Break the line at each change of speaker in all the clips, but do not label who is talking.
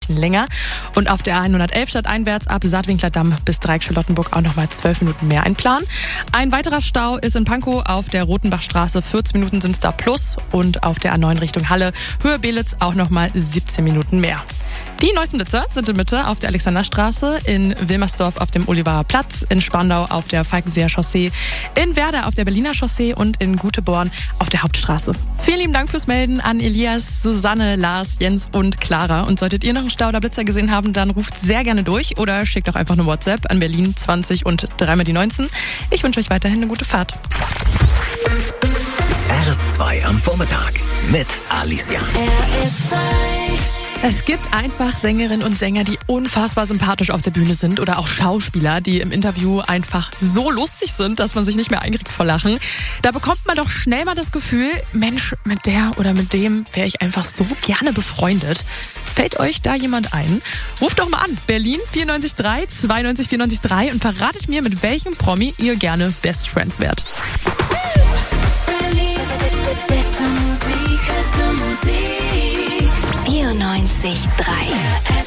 Minuten länger. Und auf der A111 stadteinwärts ab Saatwinkler Damm bis Dreieck-Charlottenburg auch nochmal 12 Minuten mehr einplanen. Ein weiterer Stau ist in Pankow auf der Rotenbachstraße. 14 Minuten sind es da plus. Und auf der A9 Richtung Halle, Höhe Belitz auch nochmal 17 Minuten mehr. Die neuesten Blitzer sind in Mitte auf der Alexanderstraße, in Wilmersdorf auf dem Olivarer Platz, in Spandau auf der Falkenseer Chaussee, in Werder auf der Berliner Chaussee und in Guteborn auf der Hauptstraße. Vielen lieben Dank fürs Melden an Elias, Susanne, Lars, Jens und Clara. Und solltet ihr noch einen Stau oder Blitzer gesehen haben, dann ruft sehr gerne durch oder schickt auch einfach eine WhatsApp an Berlin 20 und 3 die 19. Ich wünsche euch weiterhin eine gute Fahrt.
RS2 am Vormittag mit Alicia.
Es gibt einfach Sängerinnen und Sänger, die unfassbar sympathisch auf der Bühne sind oder auch Schauspieler, die im Interview einfach so lustig sind, dass man sich nicht mehr einkriegt vor Lachen. Da bekommt man doch schnell mal das Gefühl, Mensch, mit der oder mit dem wäre ich einfach so gerne befreundet. Fällt euch da jemand ein? Ruft doch mal an, Berlin 94.3, 92.94.3 und verratet mir, mit welchem Promi ihr gerne Best Friends wärt.
94.3.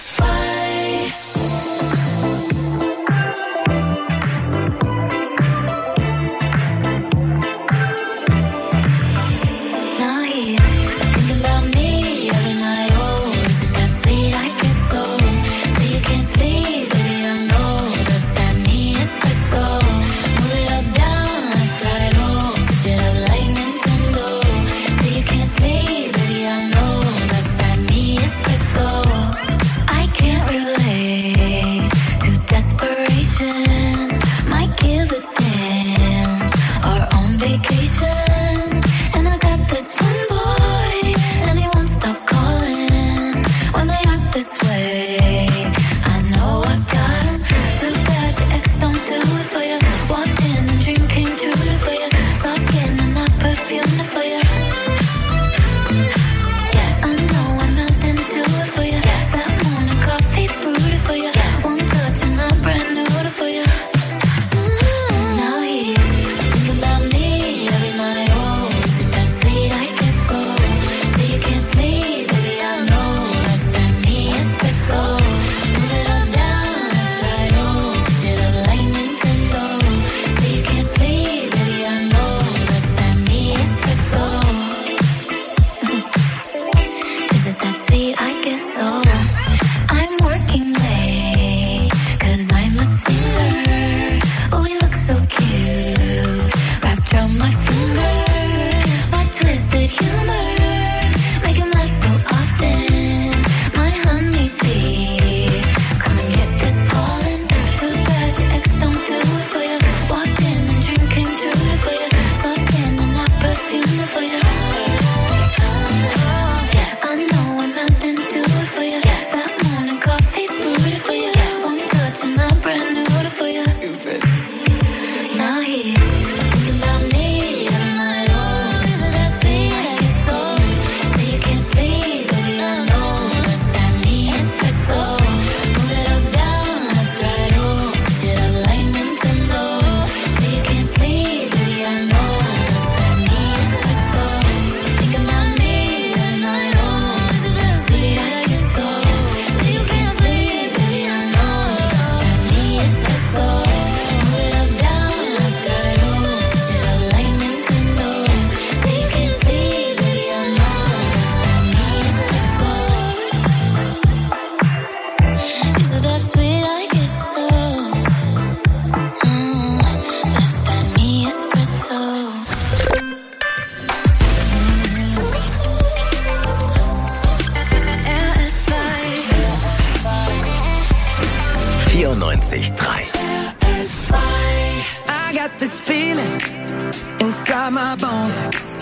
I got this feeling inside my bones.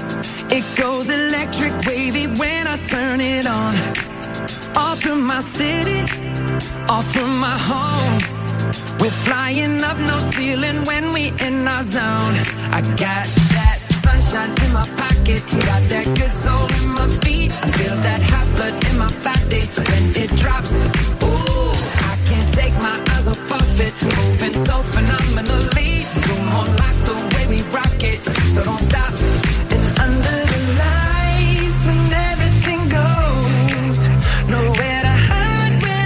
It goes electric wavy when I turn it on. Off from my city, off from my home. We're flying up, no ceiling when we in our zone. I got that sunshine in my pocket, got that good soul in my feet. I feel that hot blood in my body when it drops. Ooh, I can't take my eyes off of it, moving so phenomenally. You're more like the way we rock it, so don't stop. And under the lights when everything goes, nowhere to hide when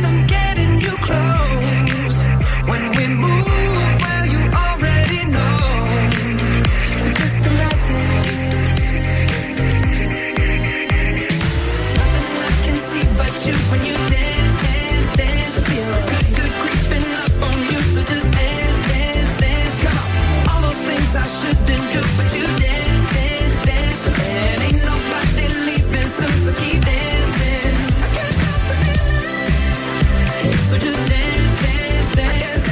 So just dance, dance, dance.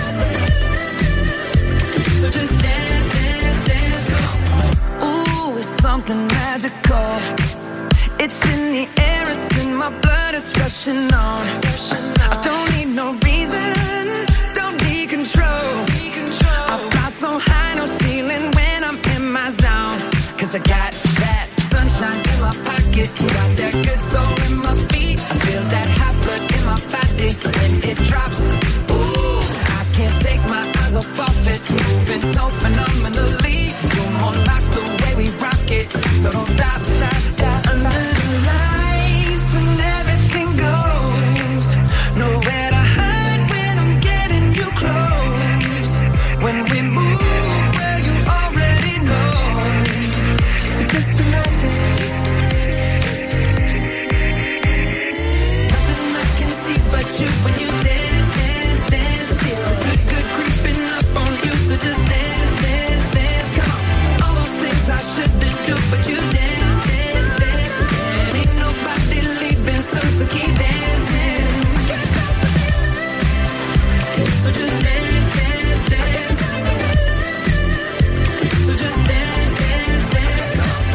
So just dance, dance, dance. Ooh, it's something magical. It's in the air, it's in my blood, it's rushing on. I don't need no reason, don't need control. I fly so high, no ceiling when I'm in my zone. Cause I got that sunshine in my pocket, got that good soul in my feet. I feel that hot blood in my body when it drops. Ooh, I can't take my eyes off of it, moving so phenomenally. You're more like the way we rock it, so don't stop, stop, stop. Under the lights when everything goes, nowhere to hide when I'm getting you close. When we move, well you already know. So just imagine. Nothing I can see but you when you dance, dance, dance. Feel the good, good creeping up on you. So just dance, dance, dance. Come on. All those things I shouldn't do, but you dance, dance, dance. And ain't nobody leaving soon, so keep dancing. I can't stop the feeling. So just dance, dance, dance. So just dance, dance, dance.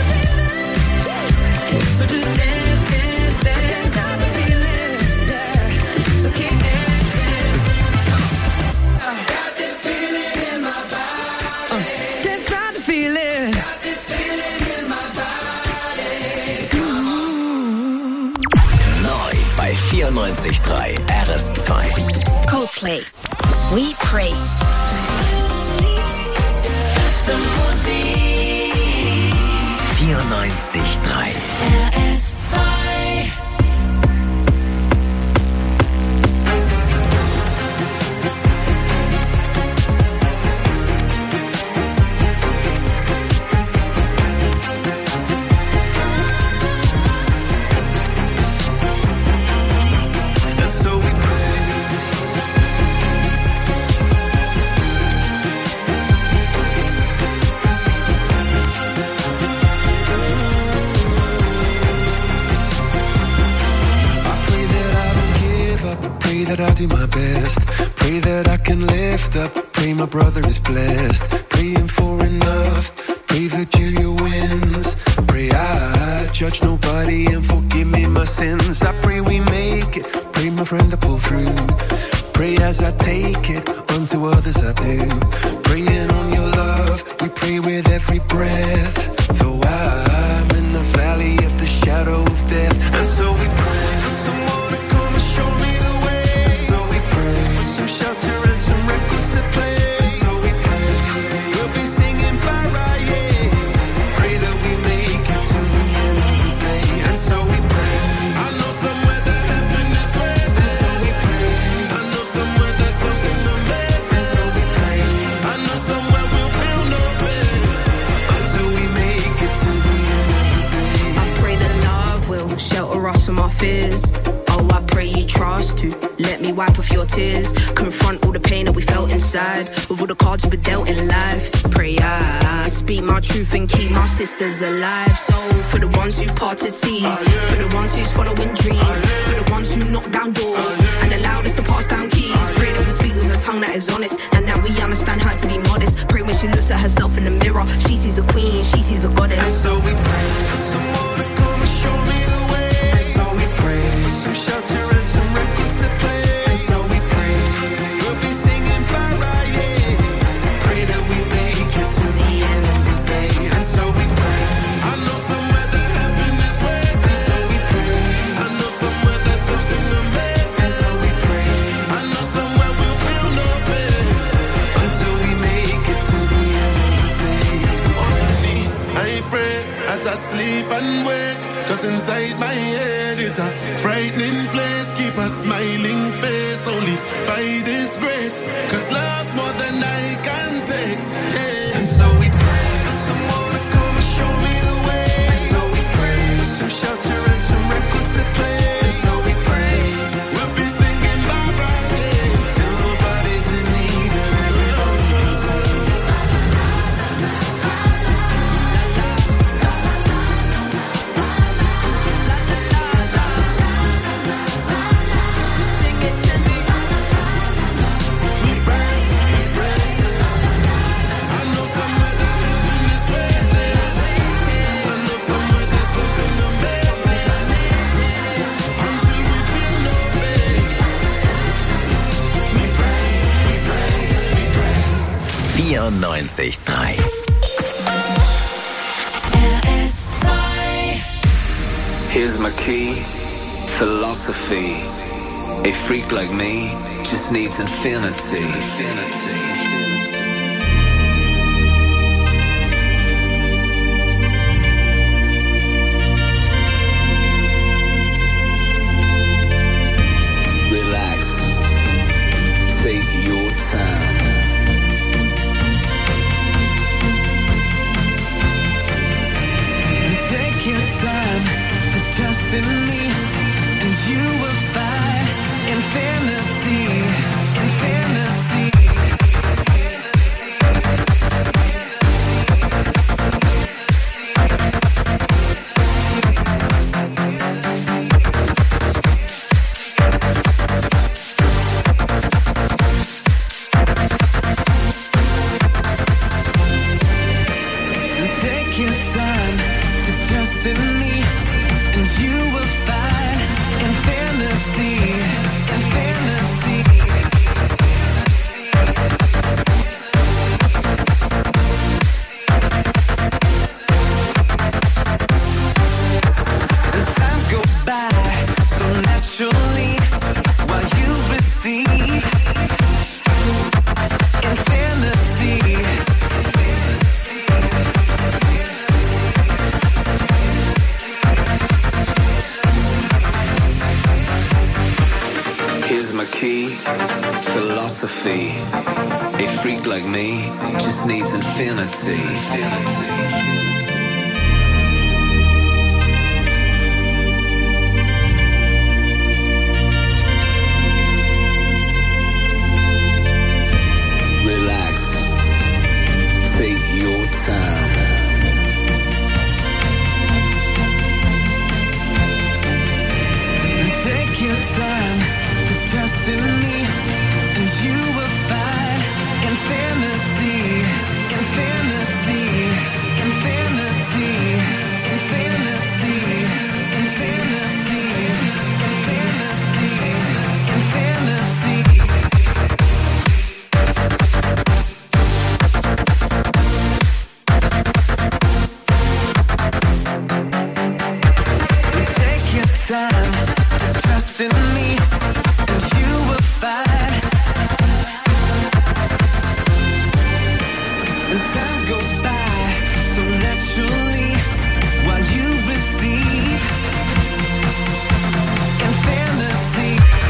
So just dance, dance, dance. I can't stop the feeling, yeah. So keep dancing. Got this feeling in my body. Can't stop the feeling. Got this feeling in my body.
Neu bei 94.3 RS2.
Coldplay. We Pray.
Beste Musik. 94.3 RS2.
And so we pray. Pray that I'll do my best. Pray that I can lift up. Pray my brother is blessed. Praying for enough. Pray Virgilia wins. Pray I judge nobody and forgive me my sins. I pray we make it. Pray my friend to pull through. Pray as I take it. Unto others I do. Praying on your love. We pray with every breath. Though I'm in the valley of the shadow of death. And so we pray for someone to come and show me the way. And so we pray for some shelter and some records to play. And so we pray we'll be singing para, yeah. Pray that we make it to the end of the day. And so we pray. I know somewhere that heaven is waiting. And so we pray. I know somewhere there's something amazing. And so we pray. I know somewhere we'll feel no pain until we make it to the end of the day.
I pray that love will shelter us from our fears. Oh, I pray you trust to let me wipe off your tears. Confront all the pain that we felt inside with all the cards we were dealt in life. Pray I speak my truth and keep my sisters alive. So for the ones who parted seas, for the ones who's following dreams, for the ones who knock down doors and allowed us to pass down keys. Pray that we speak with a tongue that is honest and that we understand how to be modest. Pray when she looks at herself in the mirror, she sees a queen, she sees a goddess.
And so we pray for someone to come and show me the way. And so we pray for some shelter and some records to play. And so we pray we'll be singing para, yeah. Pray that we make it to the end of the day. And so we pray. I know somewhere that heaven is waiting. And so we pray. I know somewhere there's something amazing. And so we pray. I know somewhere we'll feel no pain until we make it to the end of the day. On my knees, I pray as I sleep and wake. Cause inside my head is a frightening place. Keep a smiling face only by this grace. Cause love's more than I can take, yeah. And so we pray for someone to come and show me the way. And so we pray for some shelter and some records to play. And so we pray we'll be singing Barbara, yeah. Till nobody's in need and everybody's
Sing it to me.
94.3.
Here's my key, philosophy. A freak like me just needs infinity. Relax, take your time.
Take your time to trust in me, and you will find infinity, infinity. Take your time to trust in me, and you will find infinity, infinity. The time goes by so naturally while you receive infinity.
Here's my key, philosophy. A freak like me just needs infinity. Relax, take your time.
Take your time to trust in me, and you will find infinity, infinity, infinity, infinity, infinity, infinity, infinity. Take your time to trust in me, and you will find. And time goes by so naturally while you receive infinity.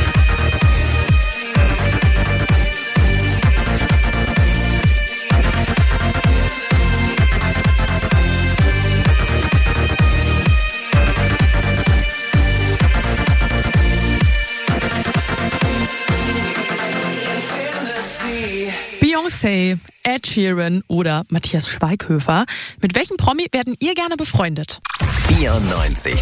Beyoncé, Ed Sheeran oder Matthias Schweighöfer. Mit welchem Promi werden ihr gerne befreundet?
94.3.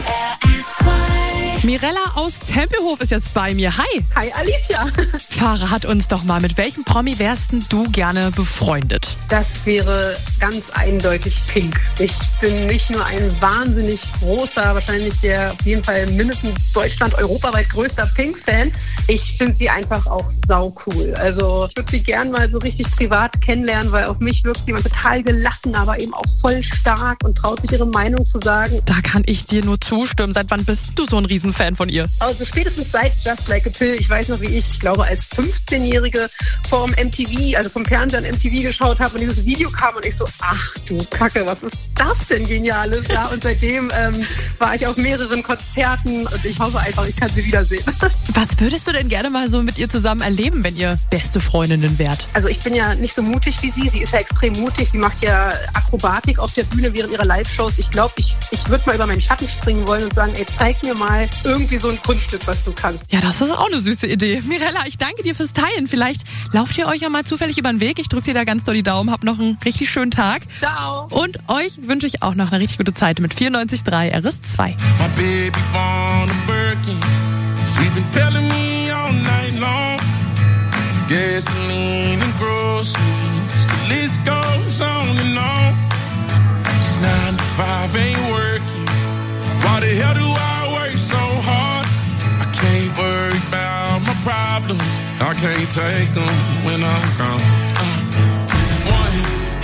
Mirella aus Tempelhof ist jetzt bei mir. Hi.
Hi Alicia.
Verrat uns doch mal, mit welchem Promi wärst denn du gerne befreundet?
Das wäre ganz eindeutig Pink. Ich bin nicht nur ein wahnsinnig großer, wahrscheinlich der auf jeden Fall mindestens Deutschland, europaweit größter Pink-Fan. Ich finde sie einfach auch sau cool. Also ich würde sie gern mal so richtig privat kennenlernen, weil auf mich wirkt sie total gelassen, aber eben auch voll stark und traut sich ihre Meinung zu sagen.
Da kann ich dir nur zustimmen. Seit wann bist du so ein Riesenfan von ihr?
Also spätestens seit Just Like a Pill. Ich weiß noch, wie ich glaube, als 15-Jährige vom MTV, also vom Fernsehen MTV geschaut habe und dieses Video kam und ich so, ach du Kacke, was ist das denn Geniales? Ja, und seitdem war ich auf mehreren Konzerten und ich hoffe einfach, ich kann sie wiedersehen.
Was würdest du denn gerne mal so mit ihr zusammen erleben, wenn ihr beste Freundinnen wärt?
Also ich bin ja nicht so mutig wie sie. Sie ist ja extrem mutig. Sie macht ja Akrobatik auf der Bühne während ihrer Live-Shows. Ich glaube, ich würde mal über meinen Schatten springen wollen und sagen, ey, zeig mir mal irgendwie so ein Kunststück, was du kannst.
Ja, das ist auch eine süße Idee. Mirella, ich danke dir fürs Teilen. Vielleicht lauft ihr euch ja mal zufällig über den Weg. Ich drücke dir da ganz doll die Daumen. Habt noch einen richtig schönen Tag.
Ciao.
Und euch wünsche ich auch noch eine richtig gute Zeit mit 94.3 RS2.
My baby born a Birkin. She's been telling me all night long. Gasoline and groceries. The list goes on and on. It's 9 to 5 ain't working. Why the hell do I work so hard? I can't worry about my problems. I can't take them when I'm gone.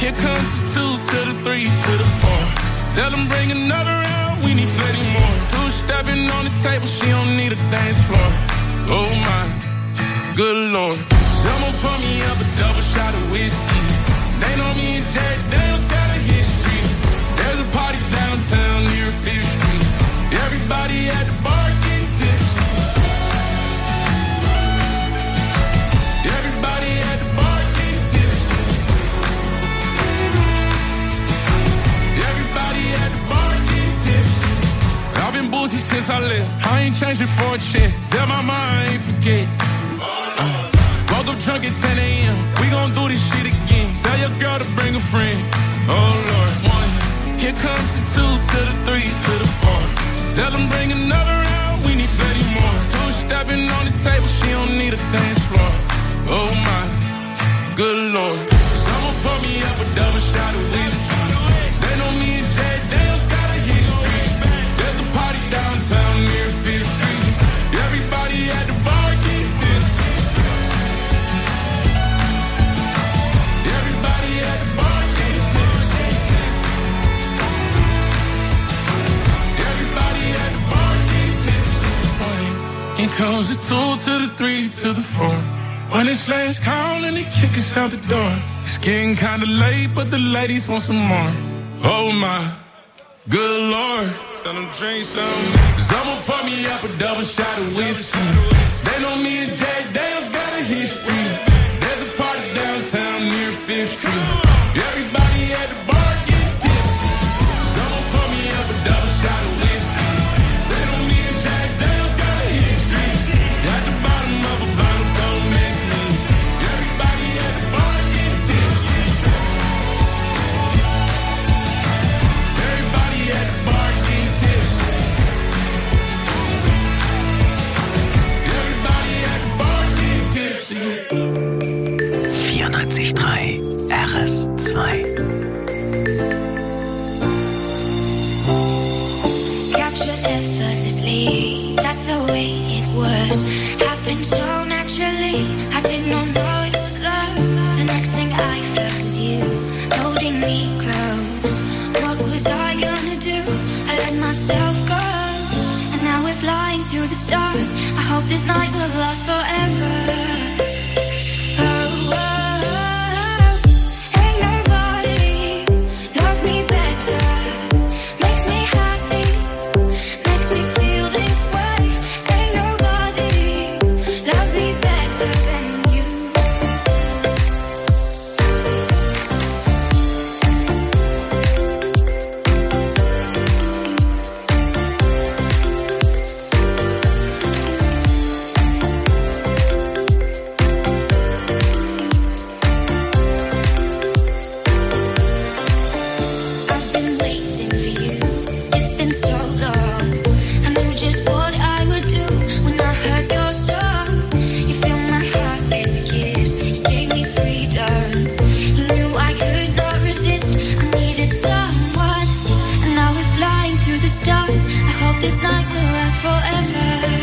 Here comes the 2 to the 3 to the 4. Tell them bring another round, we need plenty more. Two stepping on the table, she don't need a dance floor. Oh my, good Lord. Someone pour me up a double shot of whiskey. They know me and Jack Daniels got a history. There's a party downtown near 5th Street. Everybody at the bar getting tipsy. Everybody at the bar getting tipsy. Everybody at the bar getting tipsy. I've been boozy since I left. I ain't changing for a check. Tell my mind I ain't forget. Woke up drunk at 10 a.m. We gon' do this shit again. Tell your girl to bring a friend. Oh Lord. 1. Here comes the 2 to the 3 to the 4. Tell them bring another round. We need plenty more. Two stepping on the table. She don't need a dance floor. Oh my, good Lord. Someone pour me up a double shot of whiskey. They know me and Jack Daniels got a history. There's a party downtown near 5th Street. Everybody at the bar getting tipsy. Everybody at the bar getting tipsy. Everybody at the bar getting tipsy. Here comes the 2 to the 3 to the 4. When it's last call and they kick us out the door. It's getting kinda late, but the ladies want some more. Oh my, good Lord. Tell them drink some. Someone pour me up a double shot of whiskey. They know me and Jack Daniels got a history. There's a party downtown near 5th Street. Everybody at the bar getting tipsy. Someone pour me up a double shot of whiskey. They know me and Jack Daniels got a history. At the bottom of a bottle, don't miss me. Everybody at the bar getting tipsy. Everybody at the bar getting tipsy. Everybody at the bar getting tipsy.
94.3 RS2.
Captured effortlessly, that's the way it was. Happened so naturally, I did not know it was love. The next thing I felt was you, holding me close. What was I gonna do? I let myself go. And now we're flying through the stars. I hope this night will last forever. This night will last forever.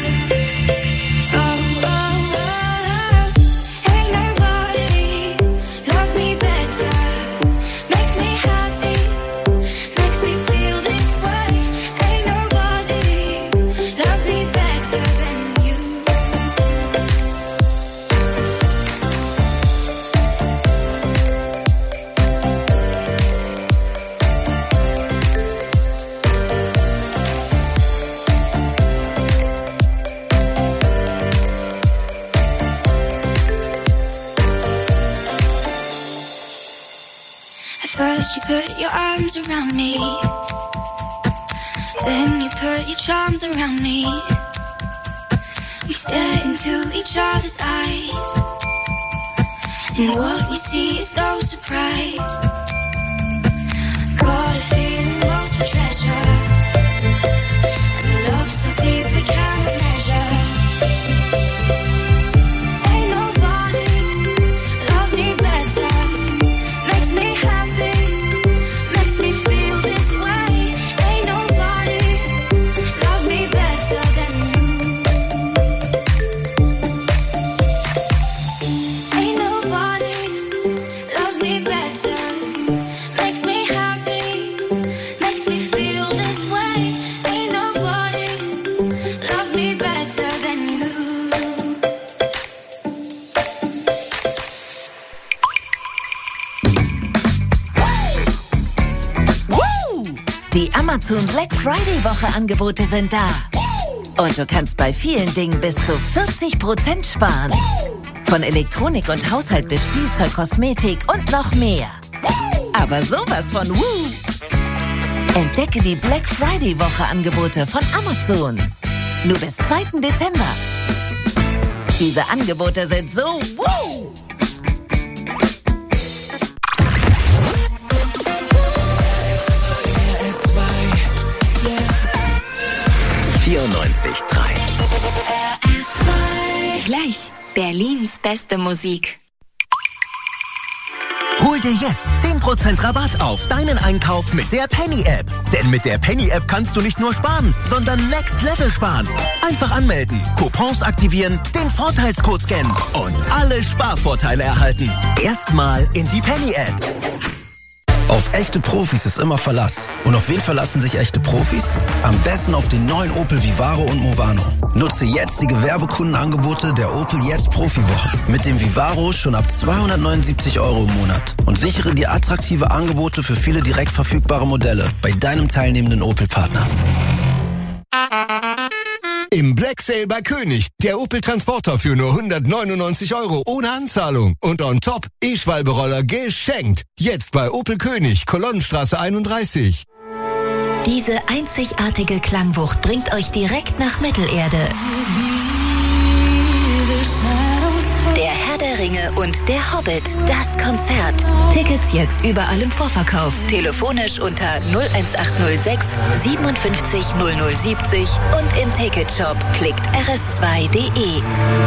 First you put your arms around me, then you put your charms around me. We stare into each other's eyes, and what we see is no surprise. Got a feeling lost for treasure, and a love so deep we can't measure. Ain't nobody loves me better. Makes me happy, makes me feel this way. Ain't nobody loves me better than you. Ain't nobody loves me better.
Amazon Black Friday Woche Angebote sind da. Und du kannst bei vielen Dingen bis zu 40% sparen. Von Elektronik und Haushalt bis Spielzeug, Kosmetik und noch mehr. Aber sowas von Entdecke die Black Friday Woche Angebote von Amazon. Nur bis 2. Dezember. Diese Angebote sind so
94.3.
Gleich Berlins beste Musik.
Hol dir jetzt 10% Rabatt auf deinen Einkauf mit der Penny-App. Denn mit der Penny-App kannst du nicht nur sparen, sondern Next Level sparen. Einfach anmelden, Coupons aktivieren, den Vorteilscode scannen und alle Sparvorteile erhalten. Erstmal in die Penny-App.
Auf echte Profis ist immer Verlass. Und auf wen verlassen sich echte Profis? Am besten auf den neuen Opel Vivaro und Movano. Nutze jetzt die Gewerbekundenangebote der Opel Jetzt Profiwoche. Mit dem Vivaro schon ab 279 € im Monat. Und sichere dir attraktive Angebote für viele direkt verfügbare Modelle bei deinem teilnehmenden Opel-Partner.
Im Black Sale bei König. Der Opel Transporter für nur 199 € ohne Anzahlung. Und on top E-Schwalbe-Roller geschenkt. Jetzt bei Opel König, Kolonnenstraße 31.
Diese einzigartige Klangwucht bringt euch direkt nach Mittelerde. Der Herr der Ringe und der Hobbit, das Konzert. Tickets jetzt überall im Vorverkauf. Telefonisch unter 01806 57 0070 und im Ticketshop. Klickt rs2.de.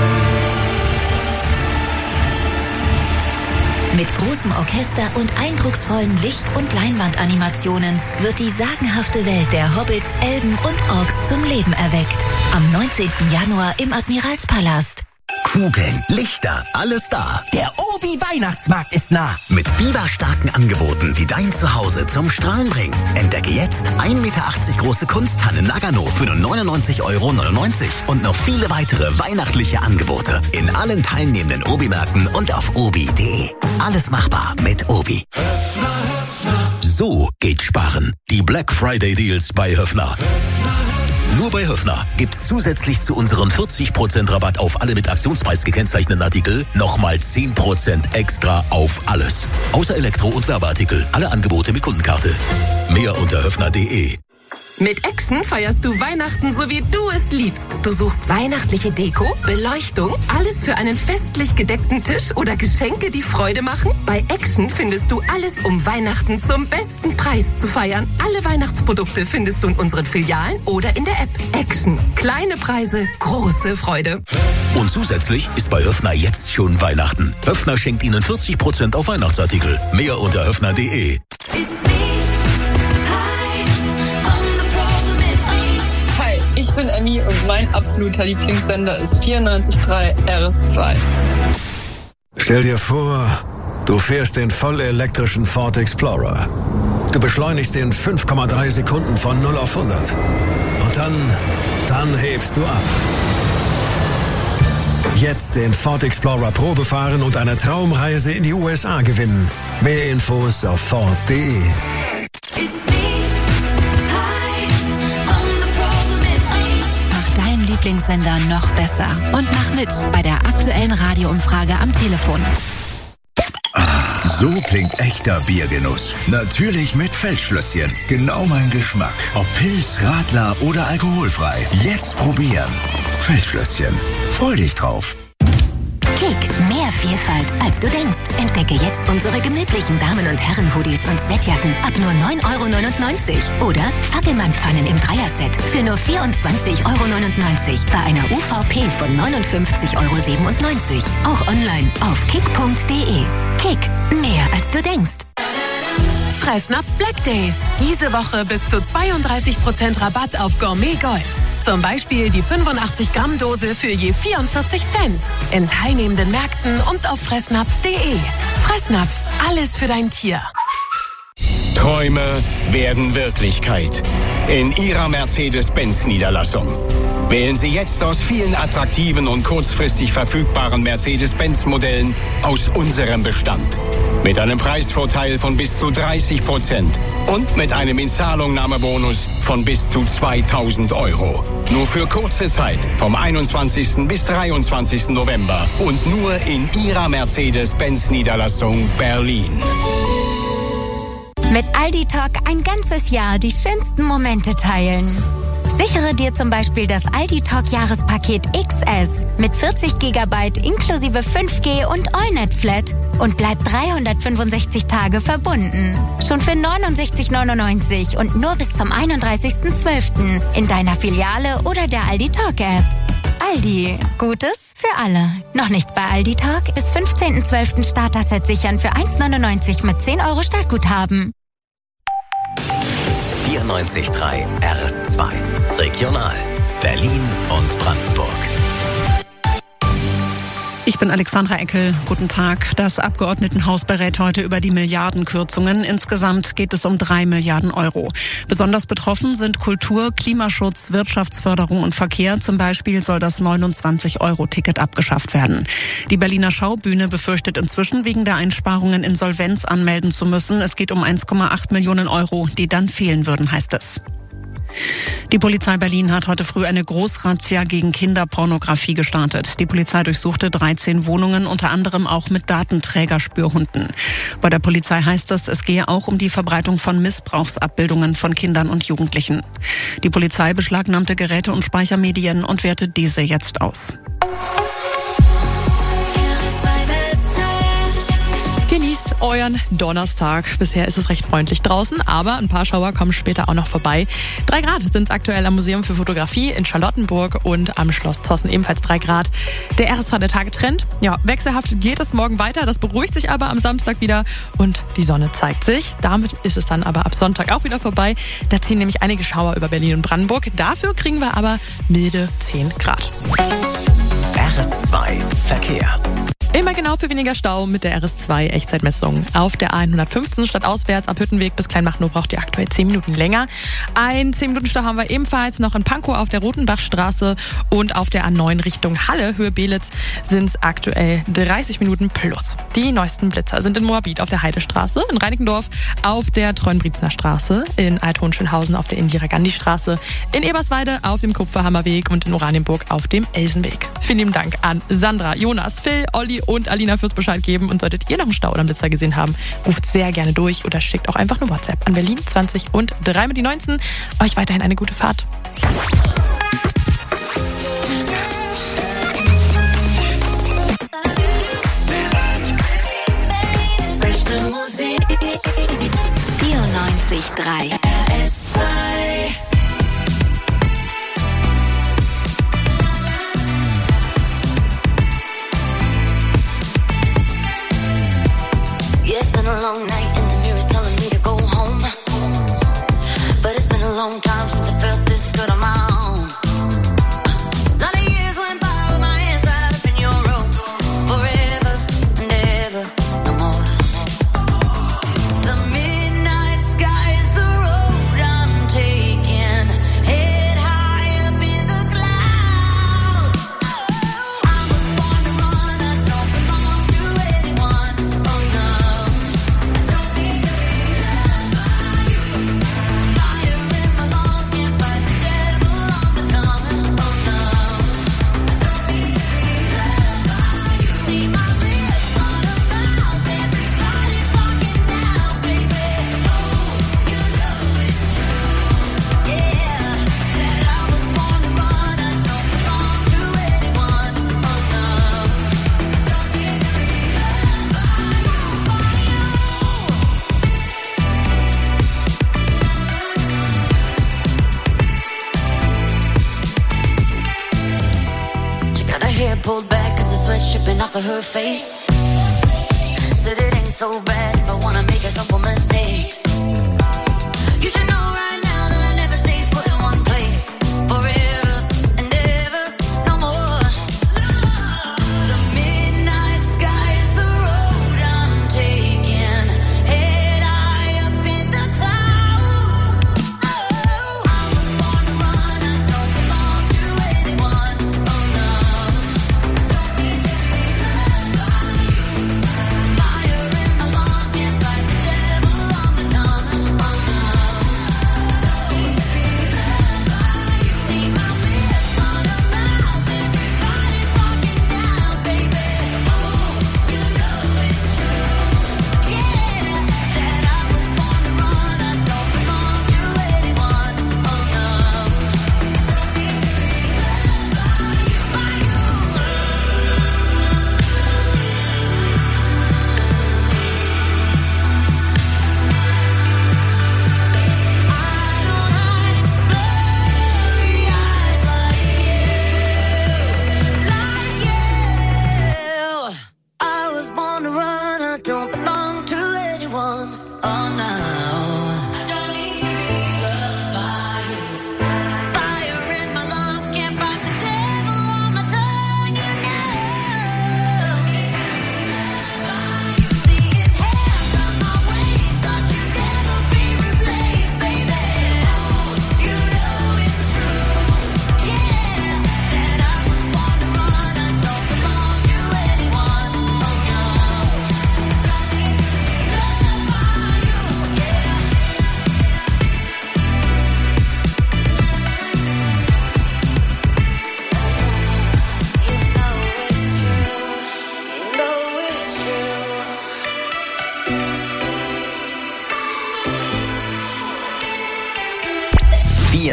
Mit großem Orchester und eindrucksvollen Licht- und Leinwandanimationen wird die sagenhafte Welt der Hobbits, Elben und Orks zum Leben erweckt. Am 19. Januar im Admiralspalast.
Kugeln, Lichter, alles da. Der Obi-Weihnachtsmarkt ist nah. Mit biberstarken Angeboten, die dein Zuhause zum Strahlen bringen. Entdecke jetzt 1,80 Meter große Kunsttanne Nagano für nur 99,99 € und noch viele weitere weihnachtliche Angebote in allen teilnehmenden Obi-Märkten und auf obi.de. Alles machbar mit Obi.
So geht Sparen. Die Black Friday Deals bei Höffner. Nur bei Höffner gibt's zusätzlich zu unseren 40% Rabatt auf alle mit Aktionspreis gekennzeichneten Artikel nochmal 10% extra auf alles. Außer Elektro- und Werbeartikel. Alle Angebote mit Kundenkarte. Mehr unter höffner.de.
Mit Action feierst du Weihnachten, so wie du es liebst. Du suchst weihnachtliche Deko, Beleuchtung, alles für einen festlich gedeckten Tisch oder Geschenke, die Freude machen? Bei Action findest du alles, um Weihnachten zum besten Preis zu feiern. Alle Weihnachtsprodukte findest du in unseren Filialen oder in der App. Action. Kleine Preise, große Freude.
Und zusätzlich ist bei Höffner jetzt schon Weihnachten. Höffner schenkt Ihnen 40% auf Weihnachtsartikel. Mehr unter höffner.de.
Ich bin Emmy und mein absoluter Lieblingssender ist 94.3 RS2.
Stell dir vor, du fährst den vollelektrischen Ford Explorer. Du beschleunigst in 5,3 Sekunden von 0 auf 100. Und dann hebst du ab. Jetzt den Ford Explorer Probe fahren und eine Traumreise in die USA gewinnen. Mehr Infos auf Ford.de.
Lieblingssender noch besser und mach mit bei der aktuellen Radioumfrage am Telefon.
So klingt echter Biergenuss. Natürlich mit Feldschlösschen. Genau mein Geschmack. Ob Pilz, Radler oder alkoholfrei. Jetzt probieren. Feldschlösschen. Freu dich drauf.
Kick, mehr Vielfalt, als du denkst. Entdecke jetzt unsere gemütlichen Damen- und Herren-Hoodies und Sweatjacken ab nur 9,99 € oder Fackelmann-Pfannen im Dreierset für nur 24,99 € bei einer UVP von 59,97 € Auch online auf kick.de. Kick, mehr als du denkst.
Fressnapf Black Days. Diese Woche bis zu 32% Rabatt auf Gourmet Gold. Zum Beispiel die 85-Gramm-Dose für je 44 Cent. In teilnehmenden Märkten und auf fressnapf.de. Fressnapf, alles für dein Tier.
Träume werden Wirklichkeit. In Ihrer Mercedes-Benz-Niederlassung.
Wählen Sie jetzt aus vielen attraktiven und kurzfristig verfügbaren Mercedes-Benz-Modellen aus unserem Bestand. Mit einem Preisvorteil von bis zu 30% und mit einem Inzahlungnahmebonus von bis zu 2.000 €. Nur für kurze Zeit, vom 21. bis 23. November und nur in Ihrer Mercedes-Benz-Niederlassung Berlin.
Mit Aldi Talk ein ganzes Jahr die schönsten Momente teilen. Sichere dir zum Beispiel das Aldi Talk Jahrespaket XS mit 40 GB inklusive 5G und AllNet Flat und bleib 365 Tage verbunden. Schon für 69,99 und nur bis zum 31.12. in deiner Filiale oder der Aldi Talk App. Aldi, Gutes für alle. Noch nicht bei Aldi Talk? Bis 15.12. Starter-Set sichern für 1,99 mit 10 € Startguthaben.
94.3 RS2. Regional. Berlin und Brandenburg.
Ich bin Alexandra Eckel. Guten Tag. Das Abgeordnetenhaus berät heute über die Milliardenkürzungen. Insgesamt geht es um 3 Milliarden €. Besonders betroffen sind Kultur, Klimaschutz, Wirtschaftsförderung und Verkehr. Zum Beispiel soll das 29-Euro-Ticket abgeschafft werden. Die Berliner Schaubühne befürchtet inzwischen, wegen der Einsparungen Insolvenz anmelden zu müssen. Es geht um 1,8 Millionen €, die dann fehlen würden, heißt es. Die Polizei Berlin hat heute früh eine Großrazzia gegen Kinderpornografie gestartet. Die Polizei durchsuchte 13 Wohnungen, unter anderem auch mit Datenträgerspürhunden. Bei der Polizei heißt es gehe auch um die Verbreitung von Missbrauchsabbildungen von Kindern und Jugendlichen. Die Polizei beschlagnahmte Geräte und Speichermedien und wertet diese jetzt aus.
Genießt euren Donnerstag. Bisher ist es recht freundlich draußen, aber ein paar Schauer kommen später auch noch vorbei. 3 Grad sind es aktuell am Museum für Fotografie in Charlottenburg und am Schloss Zossen ebenfalls 3 Grad. Der RSH der Tagetrend. Ja, wechselhaft geht es morgen weiter. Das beruhigt sich aber am Samstag wieder und die Sonne zeigt sich. Damit ist es dann aber ab Sonntag auch wieder vorbei. Da ziehen nämlich einige Schauer über Berlin und Brandenburg. Dafür kriegen wir aber milde 10 Grad.
RS2 Verkehr.
Immer genau für weniger Stau mit der RS2 Echtzeitmessung. Auf der A115 stadtauswärts ab Hüttenweg bis Kleinmachnow braucht ihr aktuell 10 Minuten länger. Ein 10-Minuten-Stau haben wir ebenfalls noch in Pankow auf der Rotenbachstraße und auf der A9 Richtung Halle, Höhe Belitz, sind es aktuell 30 Minuten plus. Die neuesten Blitzer sind in Moabit auf der Heidestraße, in Reinickendorf auf der Treuenbrietzner Straße, in Alt-Hohenschönhausen auf der Indira-Gandhi-Straße, in Eberswalde auf dem Kupferhammerweg und in Oranienburg auf dem Elsenweg. Vielen lieben Dank an Sandra, Jonas, Phil, Olli und Alina fürs Bescheid geben. Und solltet ihr noch einen Stau oder einen Blitzer gesehen haben, ruft sehr gerne durch oder schickt auch einfach eine WhatsApp an Berlin 20 und 3 mit die 19. Euch weiterhin eine gute Fahrt.
Beste Musik 94.3 RS2.
It's been a long night and the mirror's telling me to go home. But it's been a long time since I felt this good on my own. Lot of years went by with my hands tied up in your ropes. Forever and ever, no more. The midnight sky is the road I'm taking. Head high up in the clouds. I was born to run, I don't belong to anyone. Oh no. Pulled back cause the sweat's dripping off of her face. Said it ain't so bad if I wanna make a couple mistakes. You should know right now that I never stay put in one place. Forever and ever, no more. The midnight sky is the road I'm taking. Head high up in the clouds. Oh, I was born to run, I don't belong to anyone.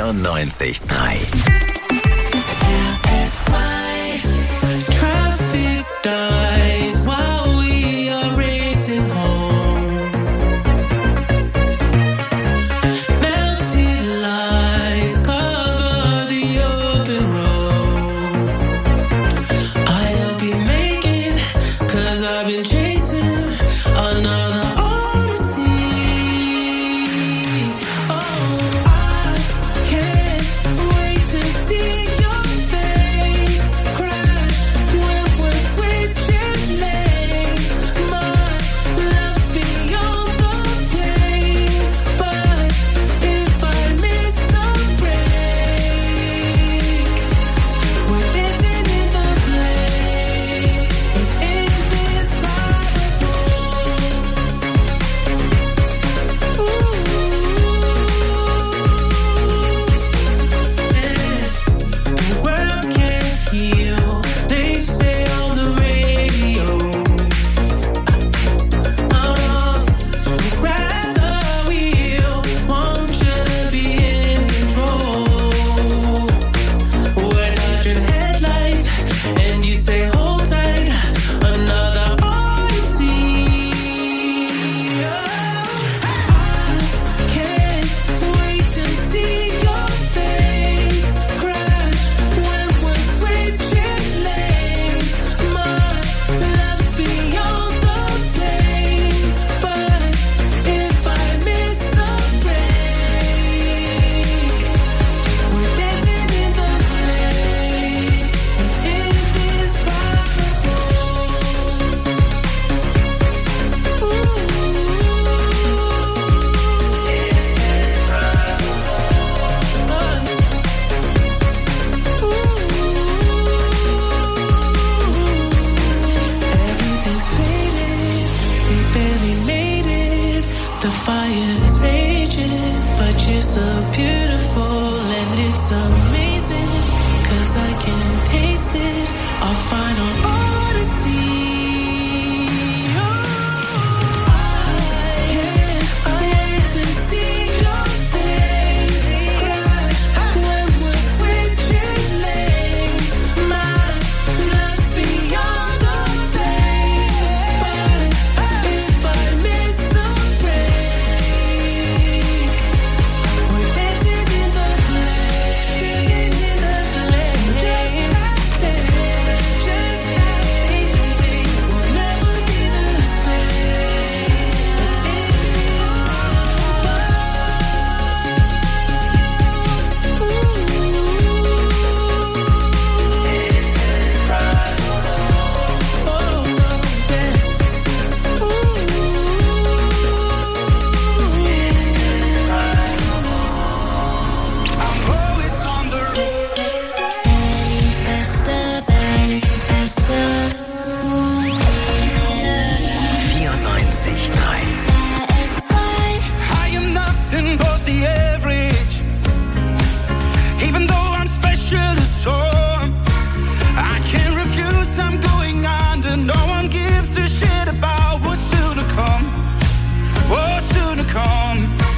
94.3.
Traffic dies while we are racing home. Melted lights cover the open road. I'll be making, 'cause I've been chasing another odyssey. Oh, I can't wait to see your face crash when we're switching lanes. My love's beyond the pain, but if I miss the break, we're dancing in the flames. It's indescribable. The world can't heal, they say on the radio. So grab the wheel, want you to be in control. We're dodging headlights, and you say hold tight, another odyssey. Can't wait to see your face crash when we're switching lanes. My love's beyond the pain, but if I miss the break, we're dancing in the flames. It's indescribable. Everything's faded, we barely made it. The fire is raging, but you're so beautiful and it's amazing. 'Cause I can taste it, our final odyssey. I can't wait to see your face crash when we're switching lanes. My love's beyond the pain, but if I miss the break, we're dancing in the flames, just like we'll never be the same. I'm always on the road. Berlin's beste, Berlin's beste.
94.3.
I am nothing but the average. Even though I'm special to some, I can't refuse, I'm going under. No one gives a shit about what's soon to come. What's soon to come.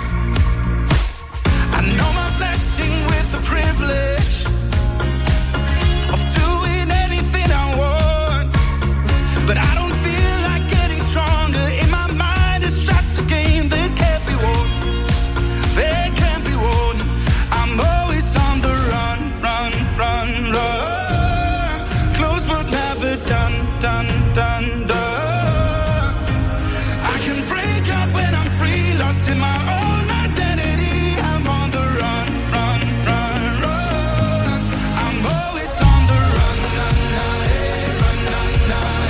I know my blessing with the privilege of doing anything I want, but I don't feel like getting stronger. In my mind, it's just a game that can't be won. They can't be won. I'm always on the run, run, run, run. Close but never done, done, done, done. I can break out when I'm free, lost in my own identity. I'm on the run, run, run, run. I'm always on the run, run, run, run, run, run,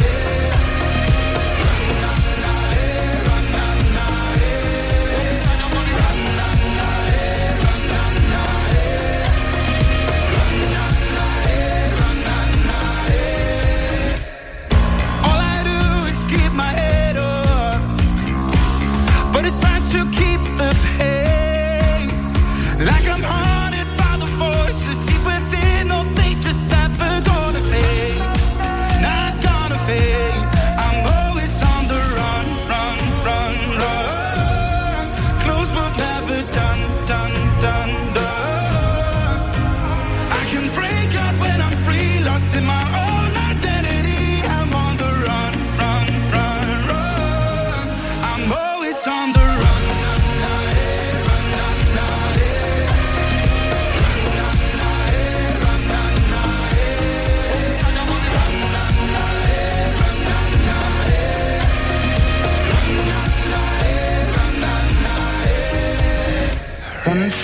all I do is keep my head up, but it's time to keep the pace. Like I'm haunted by the voices deep within. No, they just never gonna fade, not gonna fade. I'm always on the run, run, run, run. Close but never done, done, done, done.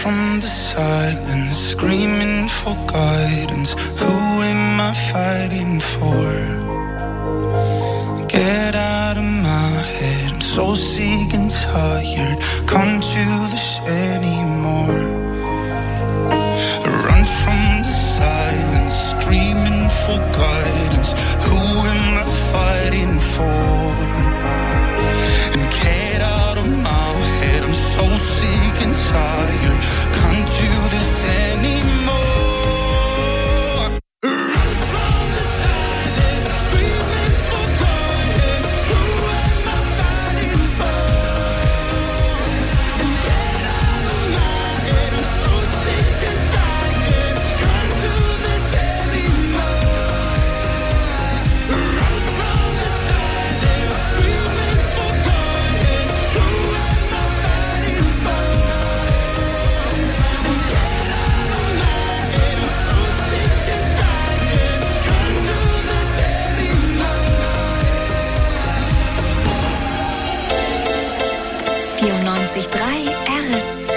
from the silence, screaming for guidance. Who am I fighting for? Get out of my head, I'm so sick and tired. Come to this anymore. Run from the silence, screaming for guidance. Who am I fighting for? And get out of my head, I'm so sick and tired. Can't do this anymore. Run from the silence, screaming for guidance. Who am I fighting for? And get out of my head, I'm so sick and tired. Can't do this anymore. Run from the silence, screaming for guidance. Who am I fighting for? And get out of my head, I'm so sick and tired. Can't do this anymore.
94.3 RS2.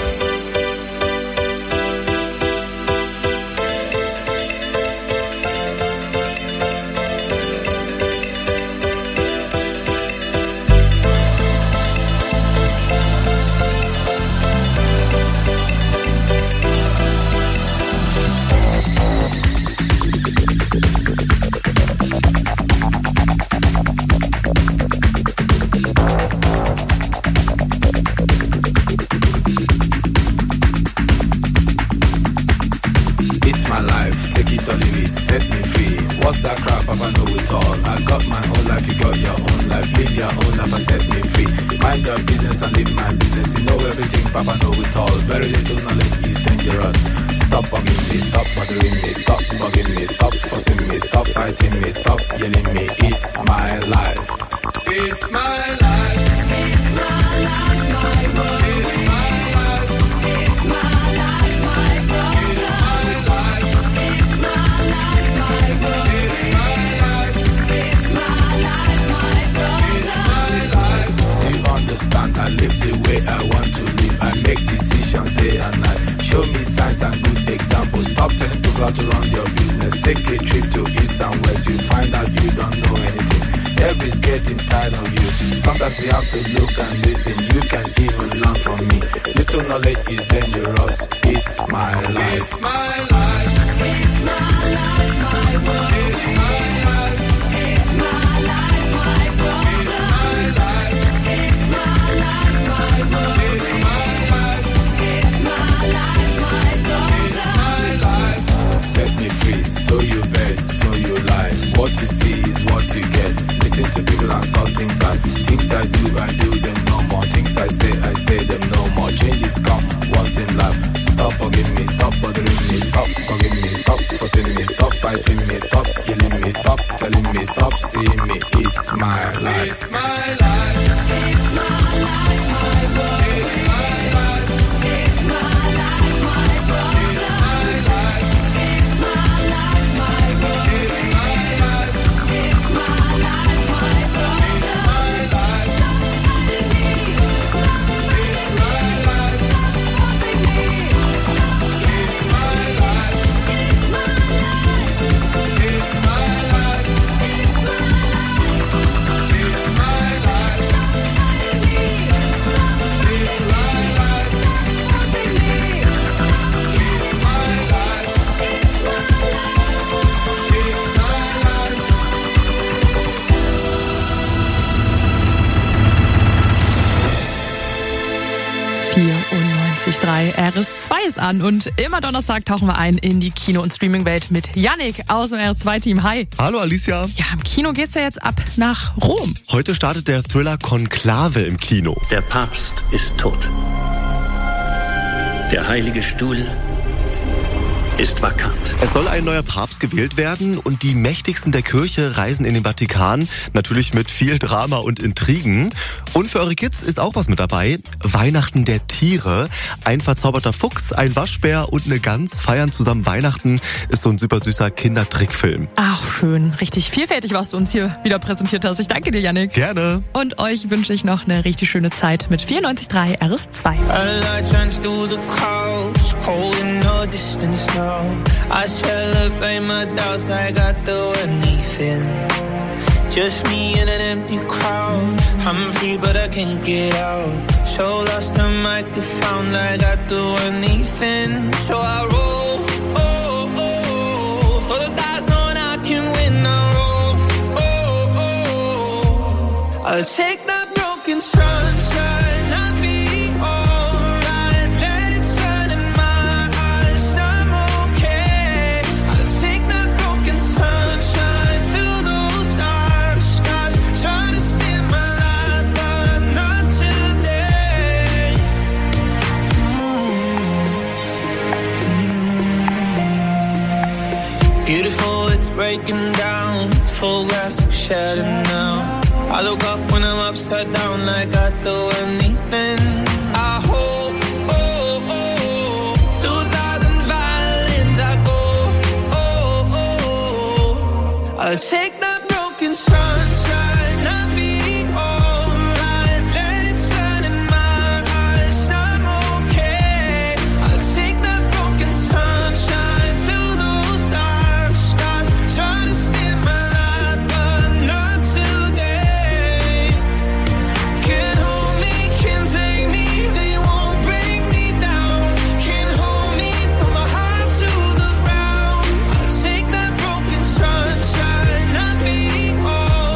It's my life, take it or leave it, set me free. What's that crap? Papa know it all. I got my own life, you got your own life. Live your own life and set me free. Mind your business and live my business. You know everything, Papa know it all. Very little knowledge is dangerous. Stop bugging me, stop bothering me, stop bugging me, stop fussing me, stop fighting me, stop yelling me. It's my life. It's my life. It's my life, my world. It's my life. It's my life, my world. It's my life. It's my life, my world. It's my life. It's my life, my world. It's my life. Do you understand? I live the way I want to live. I make decisions day and night. Show me signs and good examples. Stop telling people how to run your business. Take a trip to east and west. You find out you don't know anything. Everybody's getting tired of you. Sometimes you have to look and listen. You can even learn from me. Little knowledge is dangerous. It's my life. It's my life. It's my life, my world. It's my life. It's my life, my world. It's my life. It's my life, my world. It's my life. It's my life, my world. It's my life. Set me free, so you bet, so you lie. What you see is what you get. Listen to people and saw things I do them no more. Things I say them no more. Changes come once in life. Stop bugging me, stop bothering me, stop bugging me, stop fussing me, stop fighting me, stop yelling me, stop telling me, stop seeing me. It's my life. It's my life. It's my life, my world. It's my life. It's my life, my world. It's my life. It's my life, my world. It's my life. It's my life, my world. It's my life. It's my life. It's my life. It's my life. It's my life. It's my life.
RS2 ist an und immer Donnerstag tauchen wir ein in die Kino- und Streaming-Welt mit Yannick aus dem RS2-Team. Hi.
Hallo Alicia.
Ja, im Kino geht's ja jetzt ab nach Rom.
Heute startet der Thriller Konklave im Kino.
Der Papst ist tot. Der Heilige Stuhl
ist vakant.
Es soll ein neuer Papst gewählt werden und die Mächtigsten der Kirche reisen in den Vatikan. Natürlich mit viel Drama und Intrigen. Und für eure Kids ist auch was mit dabei. Weihnachten der Tiere. Ein verzauberter Fuchs, ein Waschbär und eine Gans feiern zusammen Weihnachten. Ist so ein super süßer Kindertrickfilm.
Ach, schön. Richtig vielfältig, was du uns hier wieder präsentiert hast. Ich danke dir, Yannick.
Gerne.
Und euch wünsche ich noch eine richtig schöne Zeit mit 94.3 RS2.
I celebrate my doubts like I do anything. Just me in an empty crowd. I'm free but I can't get out. So lost I might get found like I do anything. So I roll, oh, oh, for the dice knowing I can win. I roll, oh, oh, I'll take that broken sunshine. I'll be alright. Let it shine in my eyes. I'm okay. I'll take that broken sunshine through those dark skies. Try to steal my life, but not today. Beautiful, it's breaking down. Full glass like shattered now. I look up when I'm upside down like I do anything. I hope, oh, oh, 2,000 violins I go, oh, oh, I'll take that broken sunshine. I'll be alright. Let it shine in my eyes. I'm okay. I'll take that broken sunshine through those dark skies. Try to steal my life, but not today. Can't hold me, can't take me. They won't break me down. Can't hold me from my heart to the ground. I'll take that broken sunshine. I'll be alright.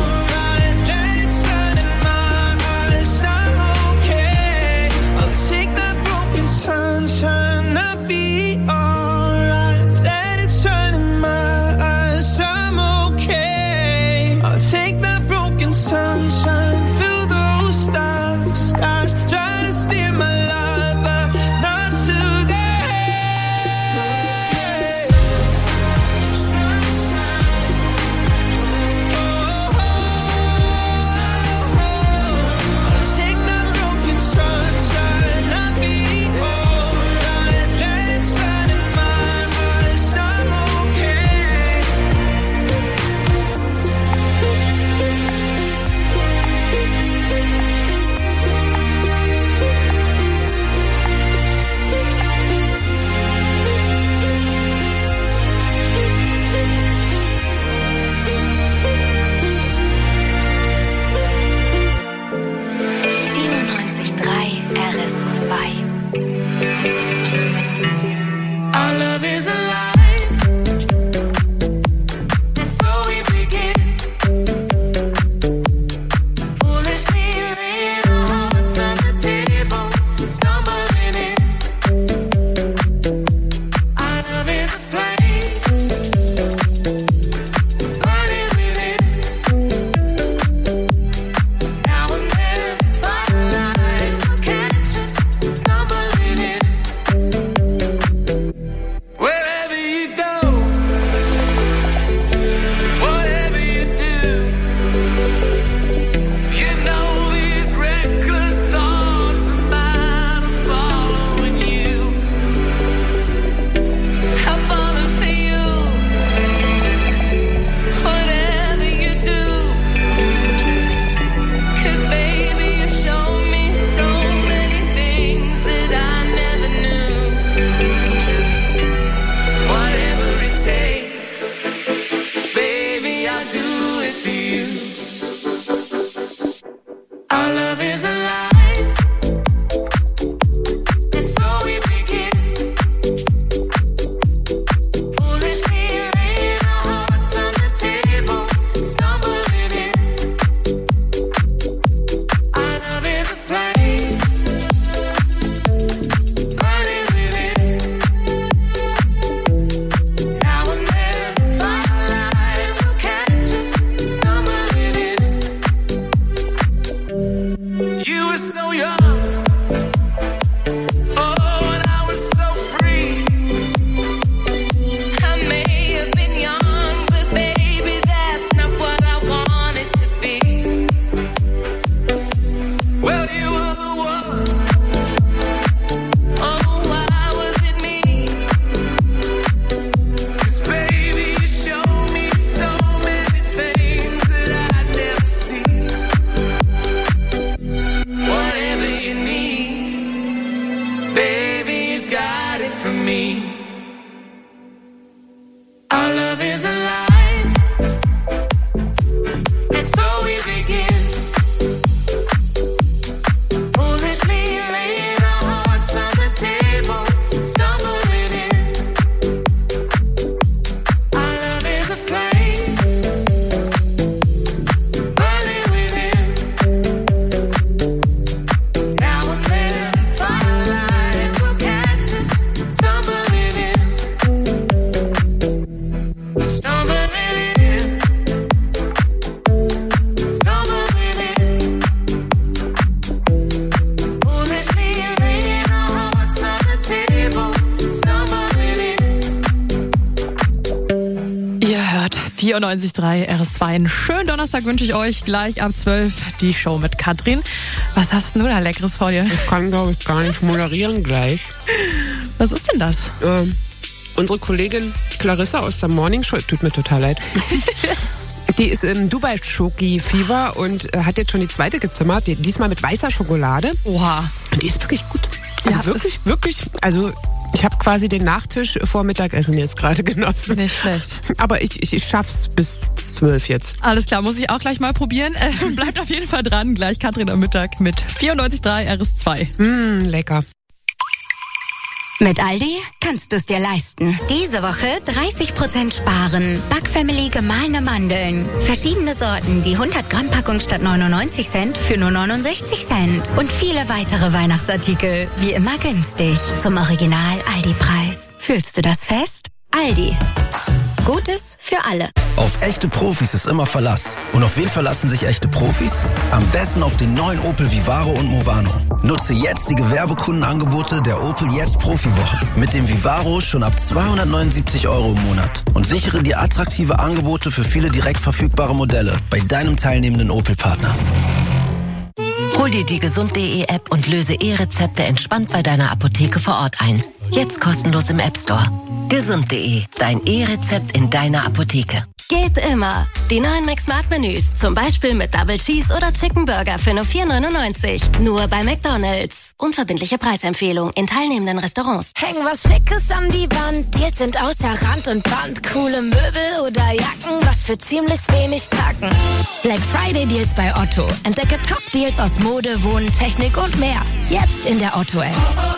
94.3 RS2. Einen schönen Donnerstag wünsche ich euch. Gleich ab 12 die Show mit Katrin. Was hast du da Leckeres vor dir?
Ich kann, glaube ich, gar nicht moderieren gleich.
Was ist denn das?
Unsere Kollegin Clarissa aus der Morning Show, tut mir total leid, die ist im Dubai-Schoki-Fieber und hat jetzt schon die zweite gezimmert, diesmal mit weißer Schokolade.
Oha.
Und die ist wirklich gut. Also wirklich, also ich habe quasi den Nachtisch vor Mittagessen jetzt gerade genossen.
Nicht schlecht.
Aber ich schaff's bis 12 jetzt.
Alles klar, muss ich auch gleich mal probieren. Bleibt auf jeden Fall dran. Gleich Katrin am Mittag mit 94.3 RS2.
Lecker.
Mit Aldi kannst du es dir leisten. Diese Woche 30% sparen. Backfamily gemahlene Mandeln. Verschiedene Sorten, die 100 Gramm Packung statt 99 Cent für nur 69 Cent. Und viele weitere Weihnachtsartikel, wie immer günstig. Zum Original Aldi-Preis. Fühlst du das fest? Aldi. Gutes für alle.
Auf echte Profis ist immer Verlass. Und auf wen verlassen sich echte Profis? Am besten auf den neuen Opel Vivaro und Movano. Nutze jetzt die Gewerbekundenangebote der Opel Jetzt Profiwoche. Mit dem Vivaro schon ab 279 € im Monat. Und sichere dir attraktive Angebote für viele direkt verfügbare Modelle bei deinem teilnehmenden Opel-Partner.
Hol dir die gesund.de App und löse E-Rezepte entspannt bei deiner Apotheke vor Ort ein. Jetzt kostenlos im App Store. Gesund.de, dein E-Rezept in deiner Apotheke.
Geht immer. Die neuen McSmart-Menüs, zum Beispiel mit Double Cheese oder Chicken Burger für nur 4,99. Nur bei McDonald's. Unverbindliche Preisempfehlung in teilnehmenden Restaurants.
Häng was Schickes an die Wand, Deals sind außer Rand und Band. Coole Möbel oder Jacken, was für ziemlich wenig Tacken. Black Friday Deals bei Otto. Entdecke Top-Deals aus Mode, Wohnen, Technik und mehr. Jetzt in der Otto-App.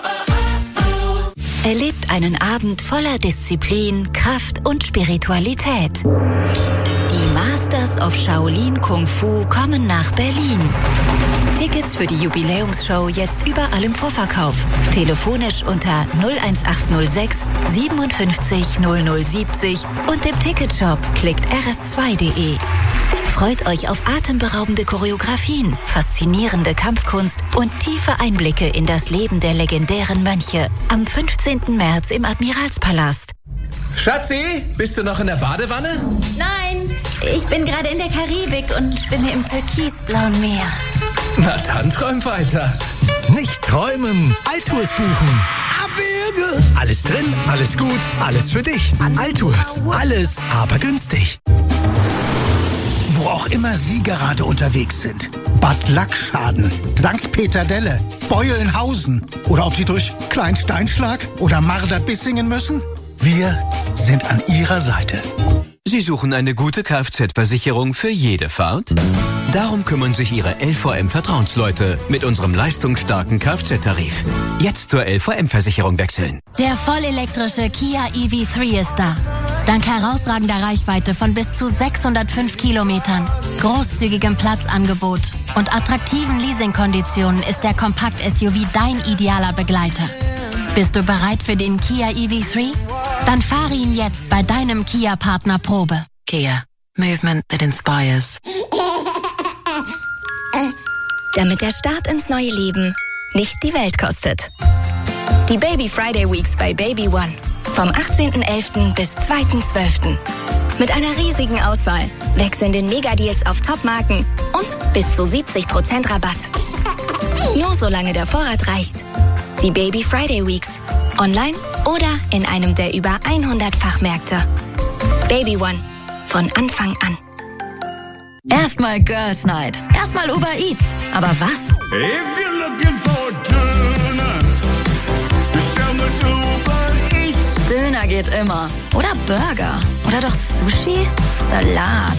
Erlebt einen Abend voller Disziplin, Kraft und Spiritualität. Die Masters of Shaolin Kung Fu kommen nach Berlin. Tickets für die Jubiläumsshow jetzt überall im Vorverkauf. Telefonisch unter 01806 57 0070 und im Ticketshop klickt rs2.de. Freut euch auf atemberaubende Choreografien, faszinierende Kampfkunst und tiefe Einblicke in das Leben der legendären Mönche am 15. März im Admiralspalast.
Schatzi, bist du noch in der Badewanne?
Nein, ich bin gerade in der Karibik und schwimme im türkisblauen Meer.
Na dann träum weiter.
Nicht träumen, Altours buchen. Abwürge. Alles drin, alles gut, alles für dich. Altours, alles, aber günstig. Wo auch immer Sie gerade unterwegs sind. Bad Lackschaden, St. Peter-Delle, Beulenhausen oder ob Sie durch Kleinsteinschlag oder Marder-Bissingen müssen. Wir sind an Ihrer Seite.
Sie suchen eine gute Kfz-Versicherung für jede Fahrt? Darum kümmern sich Ihre LVM-Vertrauensleute mit unserem leistungsstarken Kfz-Tarif. Jetzt zur LVM-Versicherung wechseln.
Der vollelektrische Kia EV3 ist da. Dank herausragender Reichweite von bis zu 605 Kilometern, großzügigem Platzangebot und attraktiven Leasingkonditionen ist der Kompakt-SUV dein idealer Begleiter. Bist du bereit für den Kia EV3? Dann fahre ihn jetzt bei deinem Kia-Partner Probe.
Kia. Movement that inspires.
Damit der Start ins neue Leben nicht die Welt kostet. Die Baby Friday Weeks bei Baby One. Vom 18.11. bis 2.12. Mit einer riesigen Auswahl, wechselnden Megadeals auf Top-Marken und bis zu 70% Rabatt. Nur solange der Vorrat reicht. Die Baby Friday Weeks. Online oder in einem der über 100 Fachmärkte. Baby One. Von Anfang an.
Erstmal Girls Night. Erstmal Uber Eats. Aber was?
If you're looking for Döner, bestell mit Uber Eats.
Döner geht immer. Oder Burger. Oder doch Sushi? Salat.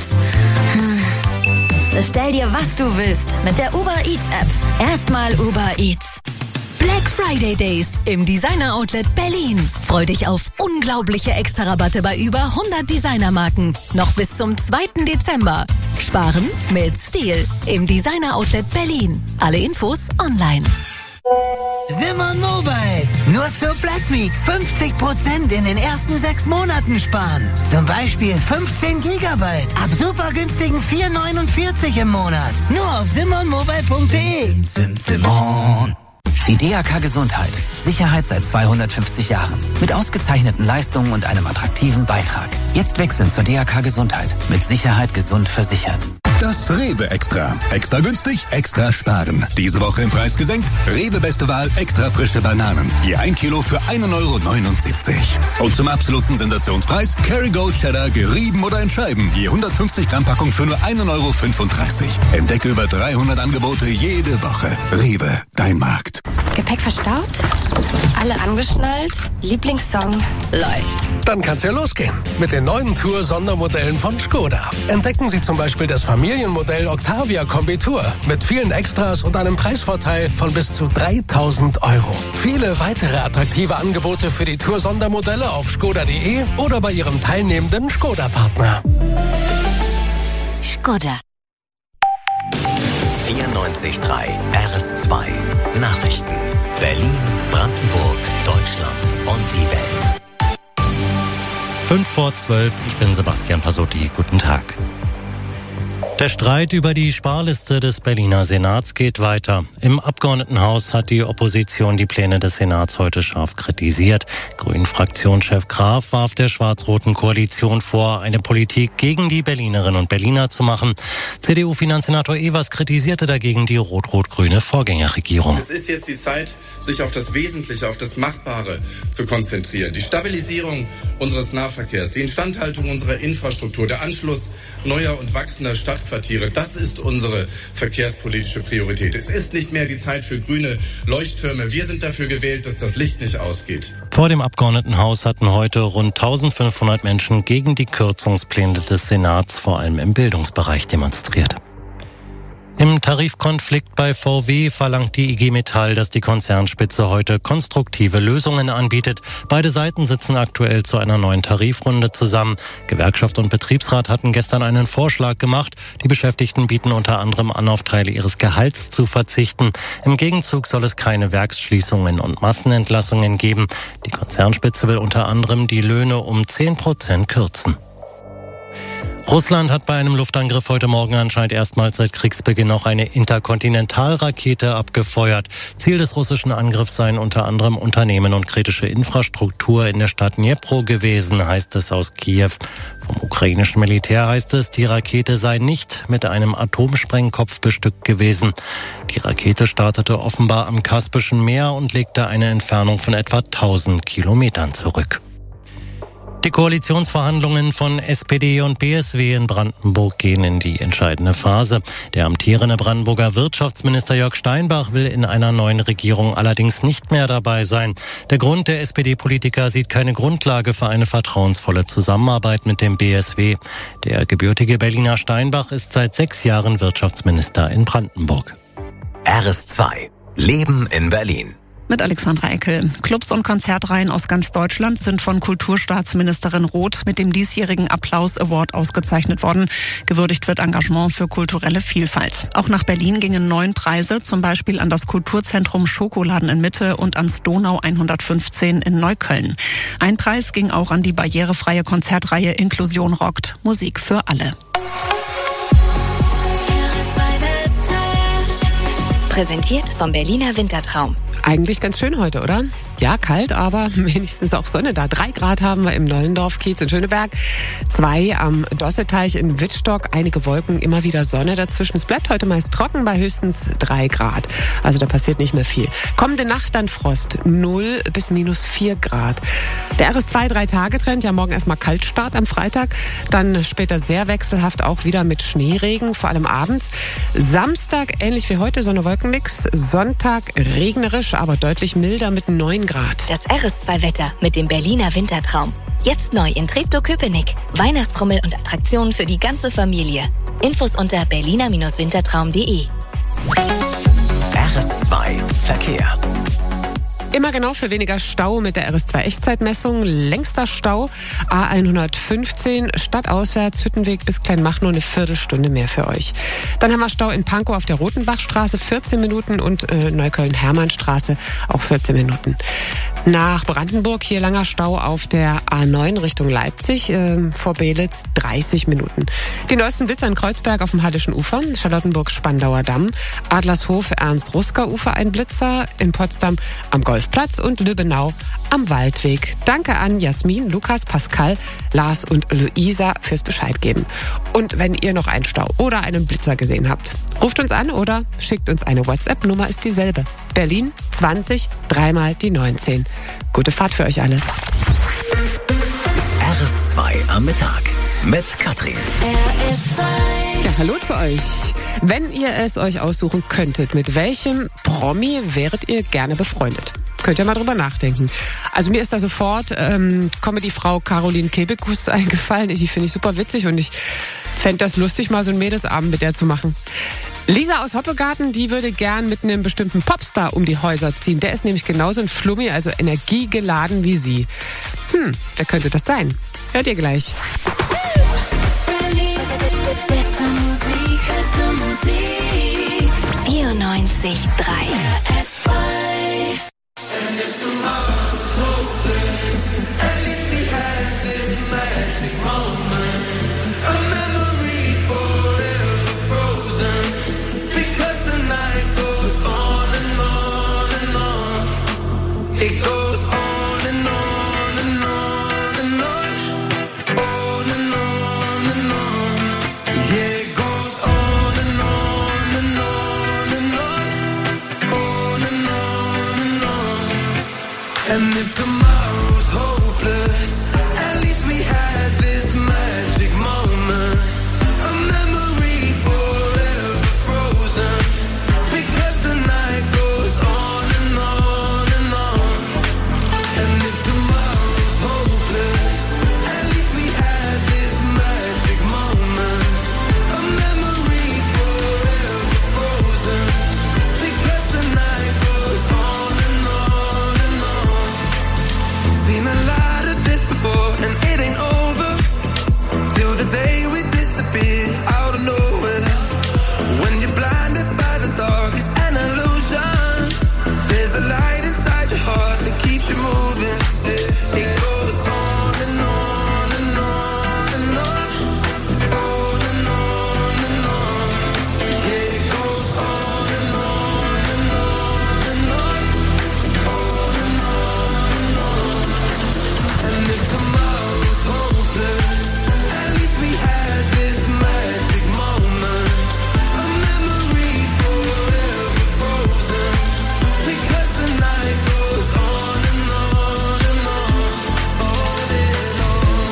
Bestell dir, was du willst. Mit der Uber Eats App. Erstmal Uber Eats.
Black Friday Days im Designer Outlet Berlin. Freu dich auf unglaubliche Extra-Rabatte bei über 100 Designermarken. Noch bis zum 2. Dezember. Sparen mit Stil im Designer Outlet Berlin. Alle Infos online.
Simon Mobile. Nur zur Black Week 50% in den ersten 6 Monaten sparen. Zum Beispiel 15 Gigabyte ab super günstigen 4,49 im Monat. Nur auf simonmobile.de.
Simon.
Die DAK Gesundheit. Sicherheit seit 250 Jahren. Mit ausgezeichneten Leistungen und einem attraktiven Beitrag. Jetzt wechseln zur DAK Gesundheit. Mit Sicherheit gesund versichert.
Das Rewe Extra. Extra günstig, extra sparen. Diese Woche im Preis gesenkt. Rewe Beste Wahl, extra frische Bananen. Je 1 Kilo für 1,79 €. Und zum absoluten Sensationspreis Kerrygold Cheddar, gerieben oder in Scheiben. Je 150 Gramm Packung für nur 1,35 €. Entdecke über 300 Angebote jede Woche. Rewe, dein Markt.
Gepäck verstaut? Alle angeschnallt? Lieblingssong läuft.
Dann kann's ja losgehen mit den neuen Tour-Sondermodellen von Skoda. Entdecken Sie zum Beispiel das Familienmodell Octavia Kombi Tour mit vielen Extras und einem Preisvorteil von bis zu 3.000 €. Viele weitere attraktive Angebote für die Tour-Sondermodelle auf skoda.de oder bei Ihrem teilnehmenden Skoda-Partner.
Skoda.
94.3 RS2 Nachrichten. Berlin, Brandenburg, Deutschland und die Welt.
11:05, ich bin Sebastian Pasotti. Guten Tag. Der Streit über die Sparliste des Berliner Senats geht weiter. Im Abgeordnetenhaus hat die Opposition die Pläne des Senats heute scharf kritisiert. Grünen-Fraktionschef Graf warf der schwarz-roten Koalition vor, eine Politik gegen die Berlinerinnen und Berliner zu machen. CDU-Finanzsenator Evers kritisierte dagegen die rot-rot-grüne Vorgängerregierung.
Es ist jetzt die Zeit, sich auf das Wesentliche, auf das Machbare zu konzentrieren. Die Stabilisierung unseres Nahverkehrs, die Instandhaltung unserer Infrastruktur, der Anschluss neuer und wachsender Stadtquartiere, das ist unsere verkehrspolitische Priorität. Es ist nicht mehr die Zeit für grüne Leuchttürme. Wir sind dafür gewählt, dass das Licht nicht ausgeht.
Vor dem Abgeordnetenhaus hatten heute rund 1500 Menschen gegen die Kürzungspläne des Senats, vor allem im Bildungsbereich, demonstriert. Im Tarifkonflikt bei VW verlangt die IG Metall, dass die Konzernspitze heute konstruktive Lösungen anbietet. Beide Seiten sitzen aktuell zu einer neuen Tarifrunde zusammen. Gewerkschaft und Betriebsrat hatten gestern einen Vorschlag gemacht. Die Beschäftigten bieten unter anderem an, auf Teile ihres Gehalts zu verzichten. Im Gegenzug soll es keine Werksschließungen und Massenentlassungen geben. Die Konzernspitze will unter anderem die Löhne um 10% kürzen. Russland hat bei einem Luftangriff heute Morgen anscheinend erstmals seit Kriegsbeginn noch eine Interkontinentalrakete abgefeuert. Ziel des russischen Angriffs seien unter anderem Unternehmen und kritische Infrastruktur in der Stadt Dnipro gewesen, heißt es aus Kiew. Vom ukrainischen Militär heißt es, die Rakete sei nicht mit einem Atomsprengkopf bestückt gewesen. Die Rakete startete offenbar am Kaspischen Meer und legte eine Entfernung von etwa 1000 Kilometern zurück. Die Koalitionsverhandlungen von SPD und BSW in Brandenburg gehen in die entscheidende Phase. Der amtierende Brandenburger Wirtschaftsminister Jörg Steinbach will in einer neuen Regierung allerdings nicht mehr dabei sein. Der Grund: der SPD-Politiker sieht keine Grundlage für eine vertrauensvolle Zusammenarbeit mit dem BSW. Der gebürtige Berliner Steinbach ist seit 6 Jahren Wirtschaftsminister in Brandenburg.
RS2 Leben in Berlin.
Mit Alexandra Eckel. Clubs und Konzertreihen aus ganz Deutschland sind von Kulturstaatsministerin Roth mit dem diesjährigen Applaus Award ausgezeichnet worden. Gewürdigt wird Engagement für kulturelle Vielfalt. Auch nach Berlin gingen 9 Preise, zum Beispiel an das Kulturzentrum Schokoladen in Mitte und ans Donau 115 in Neukölln. Ein Preis ging auch an die barrierefreie Konzertreihe Inklusion rockt. Musik für alle.
Präsentiert vom Berliner Wintertraum.
Eigentlich ganz schön heute, oder? Ja, kalt, aber wenigstens auch Sonne da. 3 Grad haben wir im Nollendorf-Kiez in Schöneberg, 2 am Dosseteich in Wittstock, einige Wolken, immer wieder Sonne dazwischen. Es bleibt heute meist trocken bei höchstens 3 Grad. Also da passiert nicht mehr viel. Kommende Nacht dann Frost, 0 bis -4 Grad. Der RS2-3-Tage-Trend, ja morgen erstmal Kaltstart am Freitag, dann später sehr wechselhaft auch wieder mit Schneeregen, vor allem abends. Samstag ähnlich wie heute, Sonne-Wolkenmix, Sonntag regnerisch, aber deutlich milder mit 9 Grad.
Das RS2-Wetter mit dem Berliner Wintertraum. Jetzt neu in Treptow-Köpenick. Weihnachtsrummel und Attraktionen für die ganze Familie. Infos unter berliner-wintertraum.de.
RS2 Verkehr.
Immer genau für weniger Stau mit der RS2-Echtzeitmessung. Längster Stau A115 stadtauswärts, Hüttenweg bis Kleinmachnow, eine Viertelstunde mehr für euch. Dann haben wir Stau in Pankow auf der Rotenbachstraße, 14 Minuten und Neukölln-Hermannstraße auch 14 Minuten. Nach Brandenburg hier langer Stau auf der A9 Richtung Leipzig, vor Belitz 30 Minuten. Die neuesten Blitzer in Kreuzberg auf dem Hallischen Ufer, Charlottenburg-Spandauer Damm, Adlershof-Ernst-Ruska-Ufer ein Blitzer, in Potsdam am Golfplatz und Lübbenau am Waldweg. Danke an Jasmin, Lukas, Pascal, Lars und Luisa fürs Bescheid geben. Und wenn ihr noch einen Stau oder einen Blitzer gesehen habt, ruft uns an oder schickt uns eine WhatsApp-Nummer, ist dieselbe. Berlin 20 3 die 19. Gute Fahrt für euch alle.
RS2 am Mittag mit Katrin.
Ja, hallo zu euch. Wenn ihr es euch aussuchen könntet, mit welchem Promi wäret ihr gerne befreundet? Könnt ihr mal drüber nachdenken. Also mir ist da sofort Comedy-Frau Caroline Kebekus eingefallen. Die finde ich super witzig und ich fände das lustig, mal so einen Mädelsabend mit der zu machen. Lisa aus Hoppegarten, die würde gern mit einem bestimmten Popstar um die Häuser ziehen. Der ist nämlich genauso ein Flummi, also energiegeladen wie sie. Wer könnte das sein? Hört ihr gleich.
94,3
It goes on and on and on and on, on and on and on. Yeah, it goes on and on and on and on, and on. And if tomorrow's hopeless, at least we had this magic moment, a memory forever frozen, because the night goes on and on and on. And if tomorrow's hopeless, at least we had this magic moment, a memory forever frozen, because the night goes on and on and on. Seen a lot of this before and it ain't over, till the day we disappear out of nowhere. When you're blinded by the dark, it's an illusion. There's a light inside your heart that keeps you moving. It goes on and on and on and on, on and on and on. Yeah, it goes on and on and on and on, on and on and on. And if tomorrow's hopeless, at least we had this magic moment, a memory forever frozen, because the night goes on and on and on, all day long.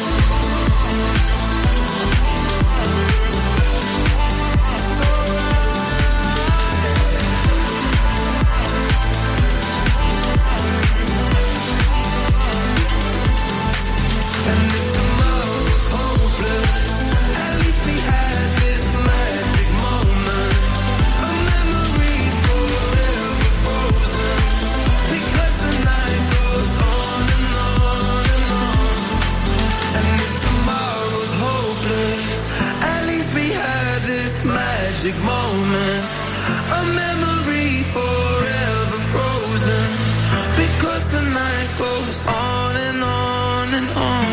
And if tomorrow's hopeless, at least we had this magic moment, a memory forever frozen, because the night goes on and on and on. And if tomorrow's hopeless, at least we had this magic moment, a memory forever frozen, because the night goes on and on and on.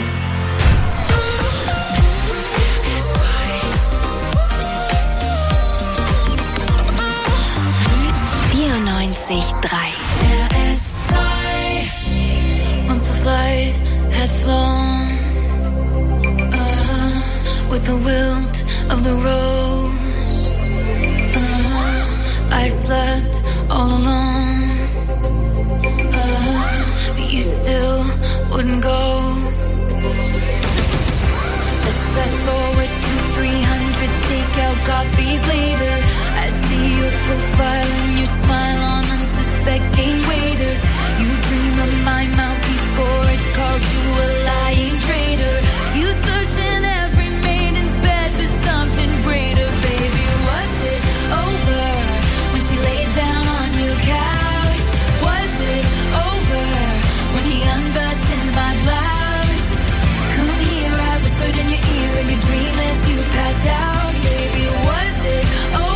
94,3
Once the flight had flown, with the wilt of the rose, I slept all alone, but you still wouldn't go. Let's fast forward to 300 takeout coffees later. I see your profile and your smile on unsuspecting waiters. You dream of my mouth before it called you a lying traitor. You search in every maiden's bed for something greater. Baby, was it over when she laid down on your couch? Was it over when he unbuttoned my blouse? Come here, I whispered in your ear, and you're dreamless, you passed out. Baby, was it over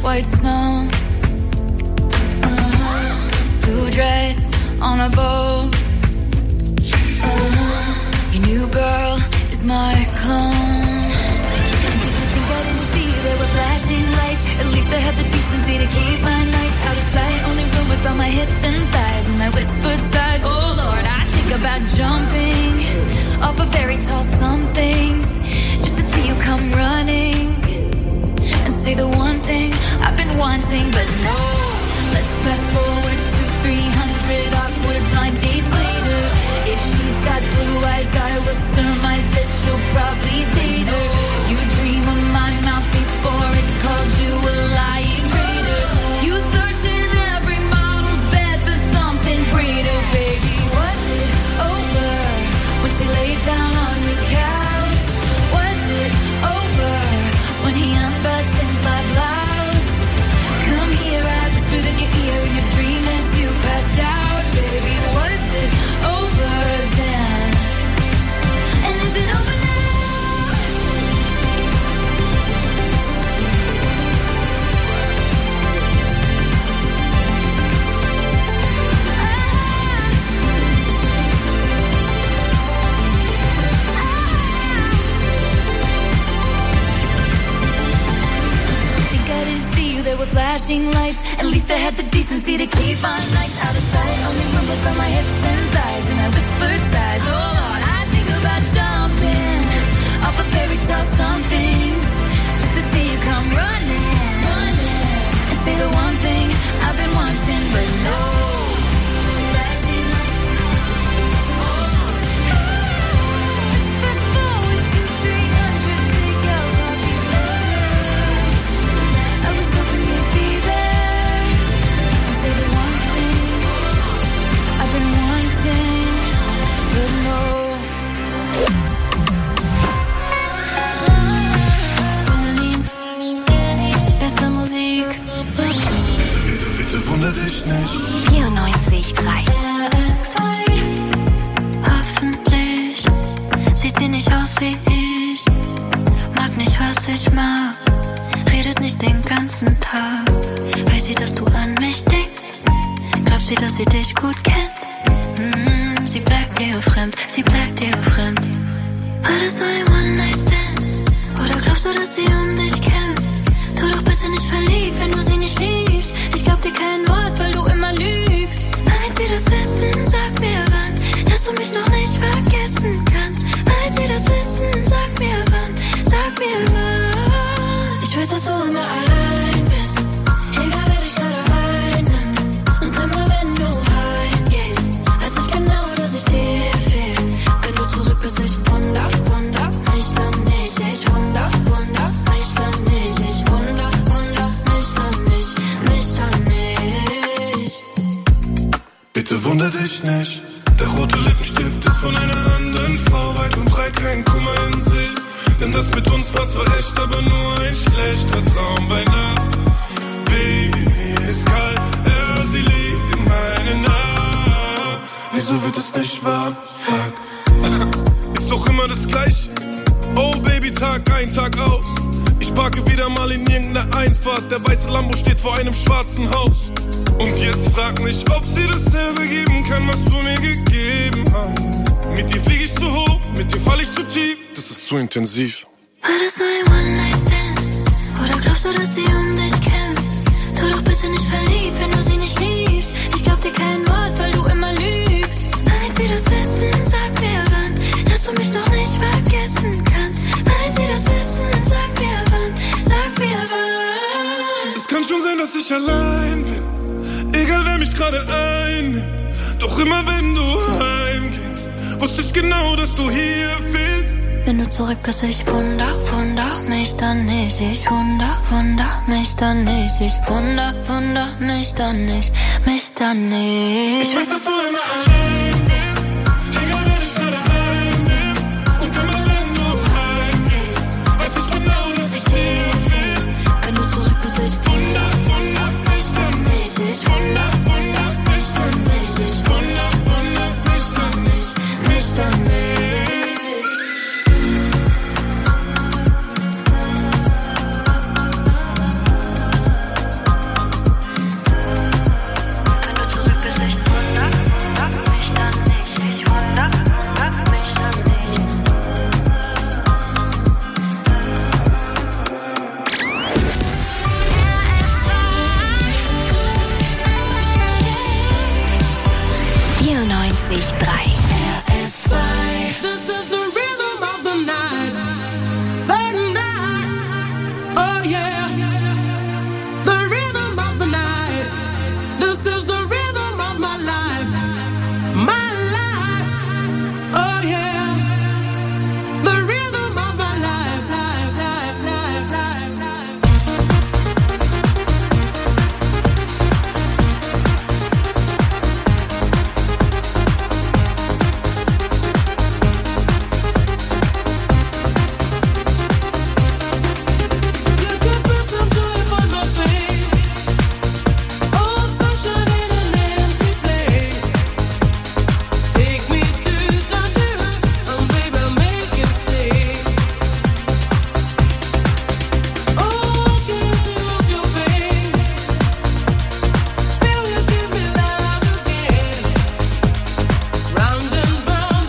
white snow. Blue dress on a boat. Your new girl is my clone. Did you think I didn't see there were flashing lights? At least I had the decency to keep my nights out of sight. Only rumors about my hips and thighs and my whispered sighs. Oh Lord, I think about jumping off of very tall somethings just to see you come running and say the one thing I've been wanting. But no, let's fast forward to 300 awkward blind dates later. If she's got blue eyes, I will surmise that she'll probably date her. You dream of my mouth before it called you a lying traitor. You search in every model's bed for something greater. Baby, was it over when she laid down on your couch? Was it over when he unbuttoned my blouse? Come here, I whispered in your ear in your dream as you passed out. Baby, was it over then? And is it over now? There were flashing lights. At least I had the decency to keep my nights out of sight. Only rumors about my hips and thighs and my whispered sighs. Oh Lord, I think about jumping off of fairy tale somethings just to see you come running and say the one thing I've been wanting. But no flashing lights. Fast forward to 300 to go off these love. I was hoping you'd be there and say the one thing I've been wanting, but no. Beste Musik.
Bitte wundere dich nicht.
94,3.
Hoffentlich sieht sie nicht aus wie ich. Mag nicht, was ich mag. Redet nicht den ganzen Tag. Weiß sie, dass du an mich denkst? Glaubt sie, dass sie dich gut kennt? Sie bleibt dir fremd, sie bleibt dir fremd. War das so ein One-Night-Stand? Oder glaubst du, dass sie um dich kämpft? Tu doch bitte nicht verliebt, wenn du sie nicht liebst. Ich glaub dir kein Wort, weil du immer lügst. Damit sie das wissen, sag mir wann, dass du mich noch nicht vergessen kannst. Damit sie das wissen, sag mir wann, sag mir wann. Ich weiß, dass du immer allein bist, egal wer dich gerade einnimmt. Und immer wenn du heimgehst, weiß ich genau, dass ich dir fehl. Wenn du zurück bist, ich wunder mich dann nicht. Ich wunder mich dann nicht. Ich wunder mich dann nicht, mich dann nicht.
Bitte wunder dich nicht. Der rote Lippenstift ist von einer anderen Frau. Weit und breit kein Kummer in sich. Denn das mit uns war zwar echt, aber nur ein schlechter Traum bei Nacht. Baby, mir ist kalt, ja, sie liegt in meinen Armen. Wieso wird es nicht warm? Fuck. Ist doch immer das Gleiche. Oh Baby, Tag ein, Tag aus. Ich parke wieder mal in irgendeiner Einfahrt. Der weiße Lambo steht vor einem schwarzen Haus. Und jetzt frag mich, ob sie dasselbe geben kann, was du mir gegeben hast. Mit dir flieg ich zu hoch, mit dir fall ich zu tief. Das ist zu intensiv.
War das so ein One-Night-Stand? Oder glaubst du, dass sie um dich kämpft? Tu doch bitte nicht verliebt, wenn du sie nicht liebst. Ich glaub dir kein Wort, weil du immer lügst. Damit sie das wissen, sag mir wann, dass du mich noch nicht vergessen kannst. Damit sie das wissen, sag mir wann, sag mir wann.
Es kann schon sein, dass ich allein bin, egal wer mich gerade einnimmt. Doch immer wenn du heimgehst, wusste ich genau, dass du hier fehlst.
Wenn du zurück bist, ich wunder mich dann nicht. Ich wunder mich dann nicht. Ich wunder mich dann nicht, mich dann nicht.
Ich weiß, dass du immer allein bist, egal wer dich gerade einnimmt. Und immer wenn du heimgehst, weiß ich genau, dass ich dir fehl.
Wenn du zurück bist, ich wunder mich dann nicht. Ich wunder mich dann nicht. Ich wunder mich dann nicht, mich dann nicht.
3.